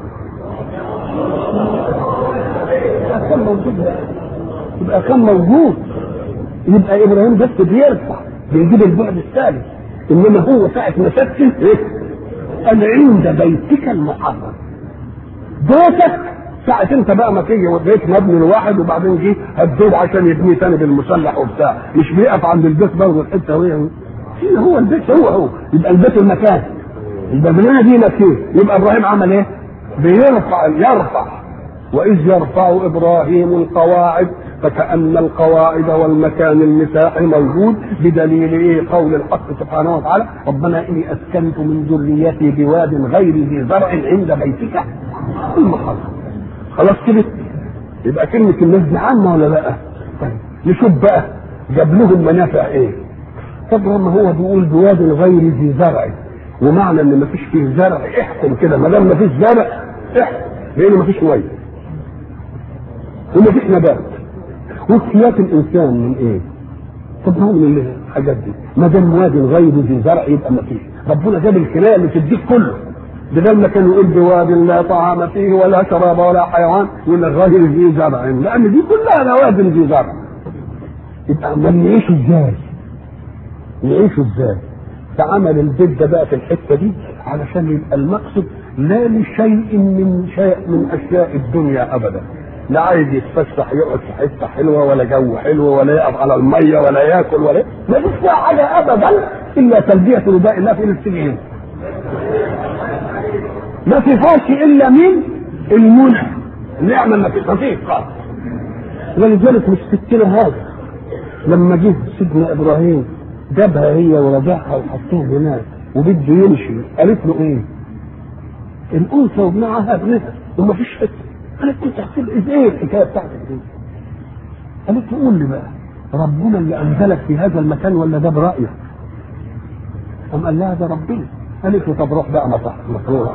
Speaker 1: كان موجود، يبقى كان موجود. يبقى ابراهيم بس بيرفع بيجيب البعد الثالث، انما هو ساعه ما سكن ايه؟ قال عند بيتك المحرم. بيتك ساعة انت بقى ما تيجي بيت مبني لواحد وبعدين جه هتدور عشان يبنيه ثاني بالمسلح وبتاع، مش بيقف عند البيت برضه الحته وهي هو البيت هو هو. يبقى البيت المكان، المبنيه دي مكان. يبقى ابراهيم عمل ايه؟ بيرفع يرفع. واذ يرفع ابراهيم القواعد، فكأن القواعد والمكان المساحي موجود بدليل ايه؟ قول الحق سبحانه وتعالى ربنا اني اسكنت من ذريتي بواد غير ذي زرع عند بيتك المحرم. خلاص كده يبقى كلمة الناس دي عامة ولا لا؟ طيب نشوف بقى جاب لهم منافع ايه؟ طب لما هو بيقول بواد غير ذي زرع، ومعنى ان مفيش فيه زرع احكم كده، ما دام مفيش زرع احكم لان مفيش ميه ومفيش نبات. وسيات الانسان من ايه؟ طب ما هو من الحاجات دي، ما دام واد غير ذي زرع يبقى مفيش. ربنا جاب الكنايه اللي تديك كله، بدل ما كانوا يقول بواد لا طعام فيه ولا شراب ولا حيوان ولا غير ذي زرع، لان دي كلها نواد ذي زرع. يبقى ما نعيشوا ازاي؟ نعيشوا ازاي؟ فعمل البيت ده بقى في الحته دي علشان يبقى المقصد لا لشيء من شيء من اشياء الدنيا ابدا، لا عايز يتفسح يقعد في حته حلوه ولا جو حلو ولا يقف على الميه ولا ياكل ولا ما فيش فيها حاجه ابدا الا تلبيه نداء الله في الاستجابه. ما فيهاش الا من المنى، نعمه ما فيش خالص. ولذلك مش ستنا هذا لما جه سيدنا ابراهيم جابها هي ورجعها وحطوه هناك وبده يمشي، قالت له ايه؟ الانثى وابنها ابنها وما فيش حته. قالت له تحصل ايه الحكايه بتاعتك دي؟ قالت له قول لي بقى ربنا اللي انزلك في هذا المكان ولا ده برايك؟ قام قال لها ده ربنا. قالت له طب روح بقى مطرح مطروح.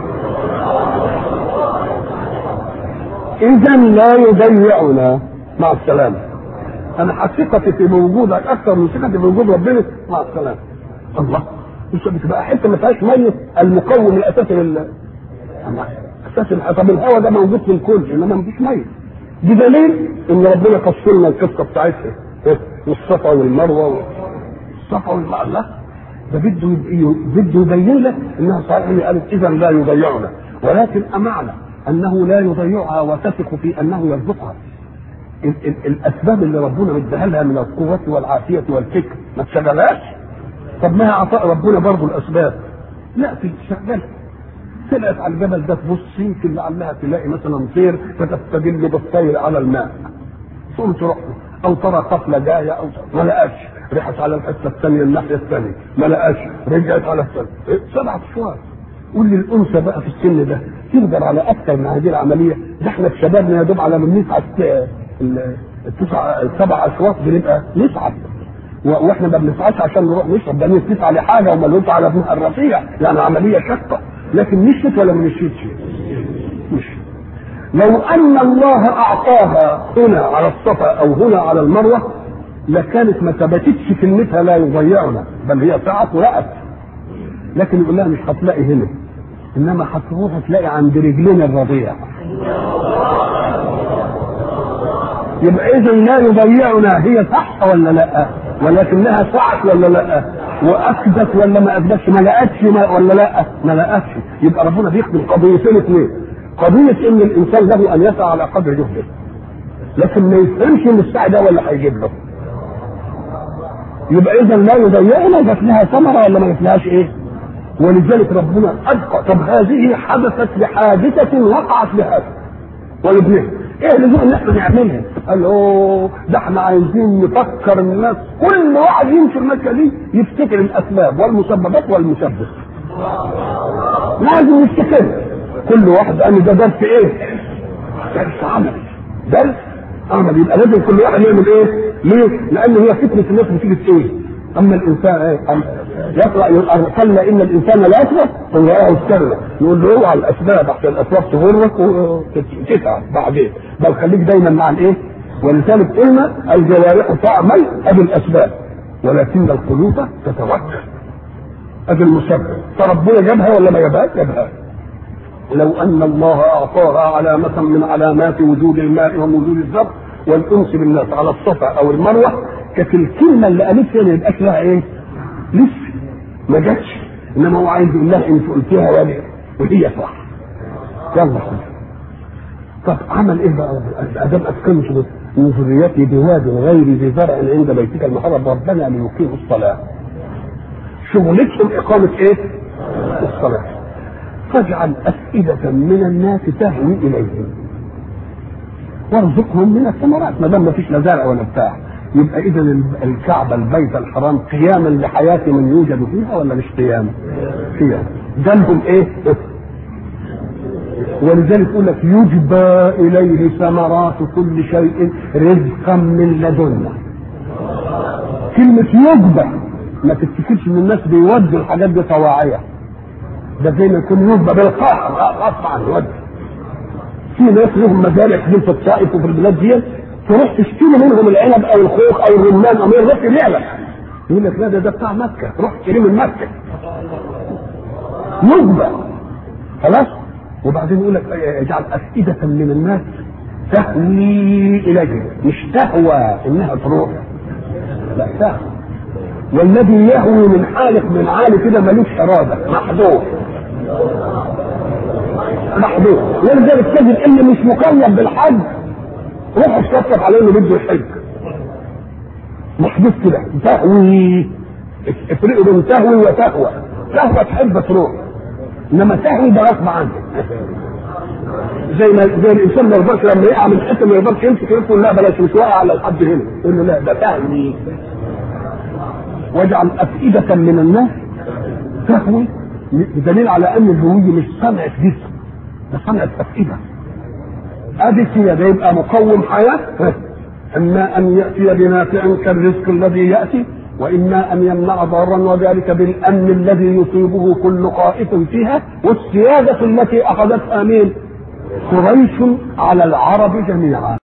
Speaker 1: اذا لا يضيعنا، مع السلامه. انا حقيقتي في موجودك اكثر من ثقتي في وجود ربنا، مع السلامه. الله مش بتبقى حته ما فيهاش ميه، المقوم الاساسي لل اساس. طب الهواء ده موجود في الكل انما ما فيش ميه. دي دليل ان ربنا قص لنا القصه بتاعتها والصفا والمروه والصفا والمروه. لا ده بده بده يبين لك انها صحيح. هي قالت اذا لا يضيعنا، ولكن امعنى انه لا يضيعها وتثق في انه يرزقها. ال ال الاسباب اللي ربنا مديها لها من القوه والعافيه والفكر ما تشغلهاش. طب ما هي عطاء ربنا برضه الاسباب، لا تشغلها. طلعت على الجبل ده تبص يمكن لعلها تلاقي مثلا طير فتستدل بالطير على الماء، ثم تروح او ترى قفله جايه او ما لقاش، رحت على الحته الثانيه الناحيه الثانيه ما لقاش، رجعت على الثانيه، سبع اشواط. قول لي الانثى بقى في السن ده تقدر على اكثر من هذه العمليه؟ ده احنا في شبابنا يا دوب على ما بنسعى التسع السبع اشواط بنبقى نسعى، واحنا ما بنسعاش عشان نروح نشرب، ده بنسعى لحاجه وملوش على ابنها الرفيع، يعني عمليه شاقه. لكن مشيت ولا ما مشيتش؟ مشيت. لو ان الله اعطاها هنا على الصفا او هنا على المروه لكانت ما ثبتتش كلمتها لا يضيعنا، بل هي ساعه ورأت. لكن يقول لها مش هتلاقي هنا، انما هتروح تلاقي عند رجلنا الرضيع. يبقى اذا لا يضيعنا، هي صح ولا لا؟ ولكنها سعت ولا لا؟ واكدت ولا ما اكدتش؟ ما لقتش ولا لا؟ ما لقتش. يبقى ربنا بيخدم قضيتين اثنين، قضيه ان الانسان له ان يسعى على قدر جهده، لكن ما يفهمش ان السعي ده ولا هيجيب له. يبقى اذا لا يضيعنا، جات لها ثمره ولا ما جاتلهاش ايه؟ ولذلك ربنا ابقى. طب هذه حدثت لحادثه وقعت لهذا ولابنها، ايه اللي ان احنا نعملها؟ قال له ده احنا عايزين نفكر الناس، كل واحد يمشي المكه دي يفتكر الاسباب والمسببات والمسبب، لازم يفتكر كل واحد. قال ده درس ايه؟ درس عمل، درس عمل. يبقى لازم كل واحد يعمل ايه؟ ليه؟ لان هي فتنه الناس بتيجي في ايه؟ اما الانسان ايه؟ يقرا ارسلنا ان الانسان لا يكفر فيراه السر، يقول له اوعى الاسباب عشان الاسباب تغرك وتتعب بعدين، بل خليك دايما مع الايه؟ ولذلك قلنا الجوارح تعمل ادي الاسباب ولكن القلوب تتوكل ادي المسبب. فربنا جابها ولا ما جابهاش؟ جابها. لو ان الله اعطاها علامه من علامات وجود الماء ووجود الزرع والانس بالناس على الصفا او المروه، كانت الكلمه اللي قالتها ما يبقاش لها ايه؟ لسه ما جاتش، انما هو عايز يقول لها انت قلتيها ولا وهي صح. يلا خد. طب عمل ايه بقى؟ ادام اسكنت من ذريتي بواد غير ذي زرع عند بيتك المحرم ربنا ليقيموا الصلاه. شغلتهم اقامه ايه؟ الصلاه. فاجعل افئده من الناس تهوي اليهم وارزقهم من الثمرات. ما دام ما فيش لا زرع ولا بتاع، يبقى اذا الكعبه البيت الحرام قياما لحياه من يوجد فيها ولا مش قيام؟ قيام. جالهم ايه؟ ولذلك يقول لك يجبى اليه ثمرات كل شيء رزقا من لدنا. كلمه يجبى ما تفتكرش ان الناس بيودوا الحاجات دي طواعيه، ده زي ما يكون يجبى بالقهر غصب عن يودي. في ناس لهم مزارع في الطائف وفي البلاد دي تروح تشتري منهم العنب او الخوخ او الرمان او غير ذلك لعبه، يقول لك لا ده ده بتاع مكه، روح اشتريه من مكه. يجبى خلاص. وبعدين يقول لك اجعل افئده من الناس تهوي اليه، مش تهوى انها تروح، لا تهوى. والذي يهوي من حالق من عالي كده ملوش اراده، محظوظ محظوظ. ولذلك تجد اللي مش مكلف بالحج روح اشتكت عليه انه بده يحج، محظوظ كده. تهوي، افرقوا بين تهوي وتهوى. تهوى تحب تروح، انما تهوي ده غصب عنك. زي ما زي الانسان ما يقدرش لما يقع من حته ما يقدرش يمسك يقول لا بلاش مش واقع على الحد هنا، يقول له لا ده تهوي. واجعل افئده من الناس تهوي، بدليل على ان الهويه مش صنعه جسم، ده صنعه افئده. ادي كده ده يبقى مقوم حياه. اما ان ياتي بنافع كالرزق الذي ياتي، واما ان يمنع ضرا، وذلك بالامن الذي يصيبه كل قائف فيها، والسياده التي اخذتها مين؟ قريش على العرب جميعا.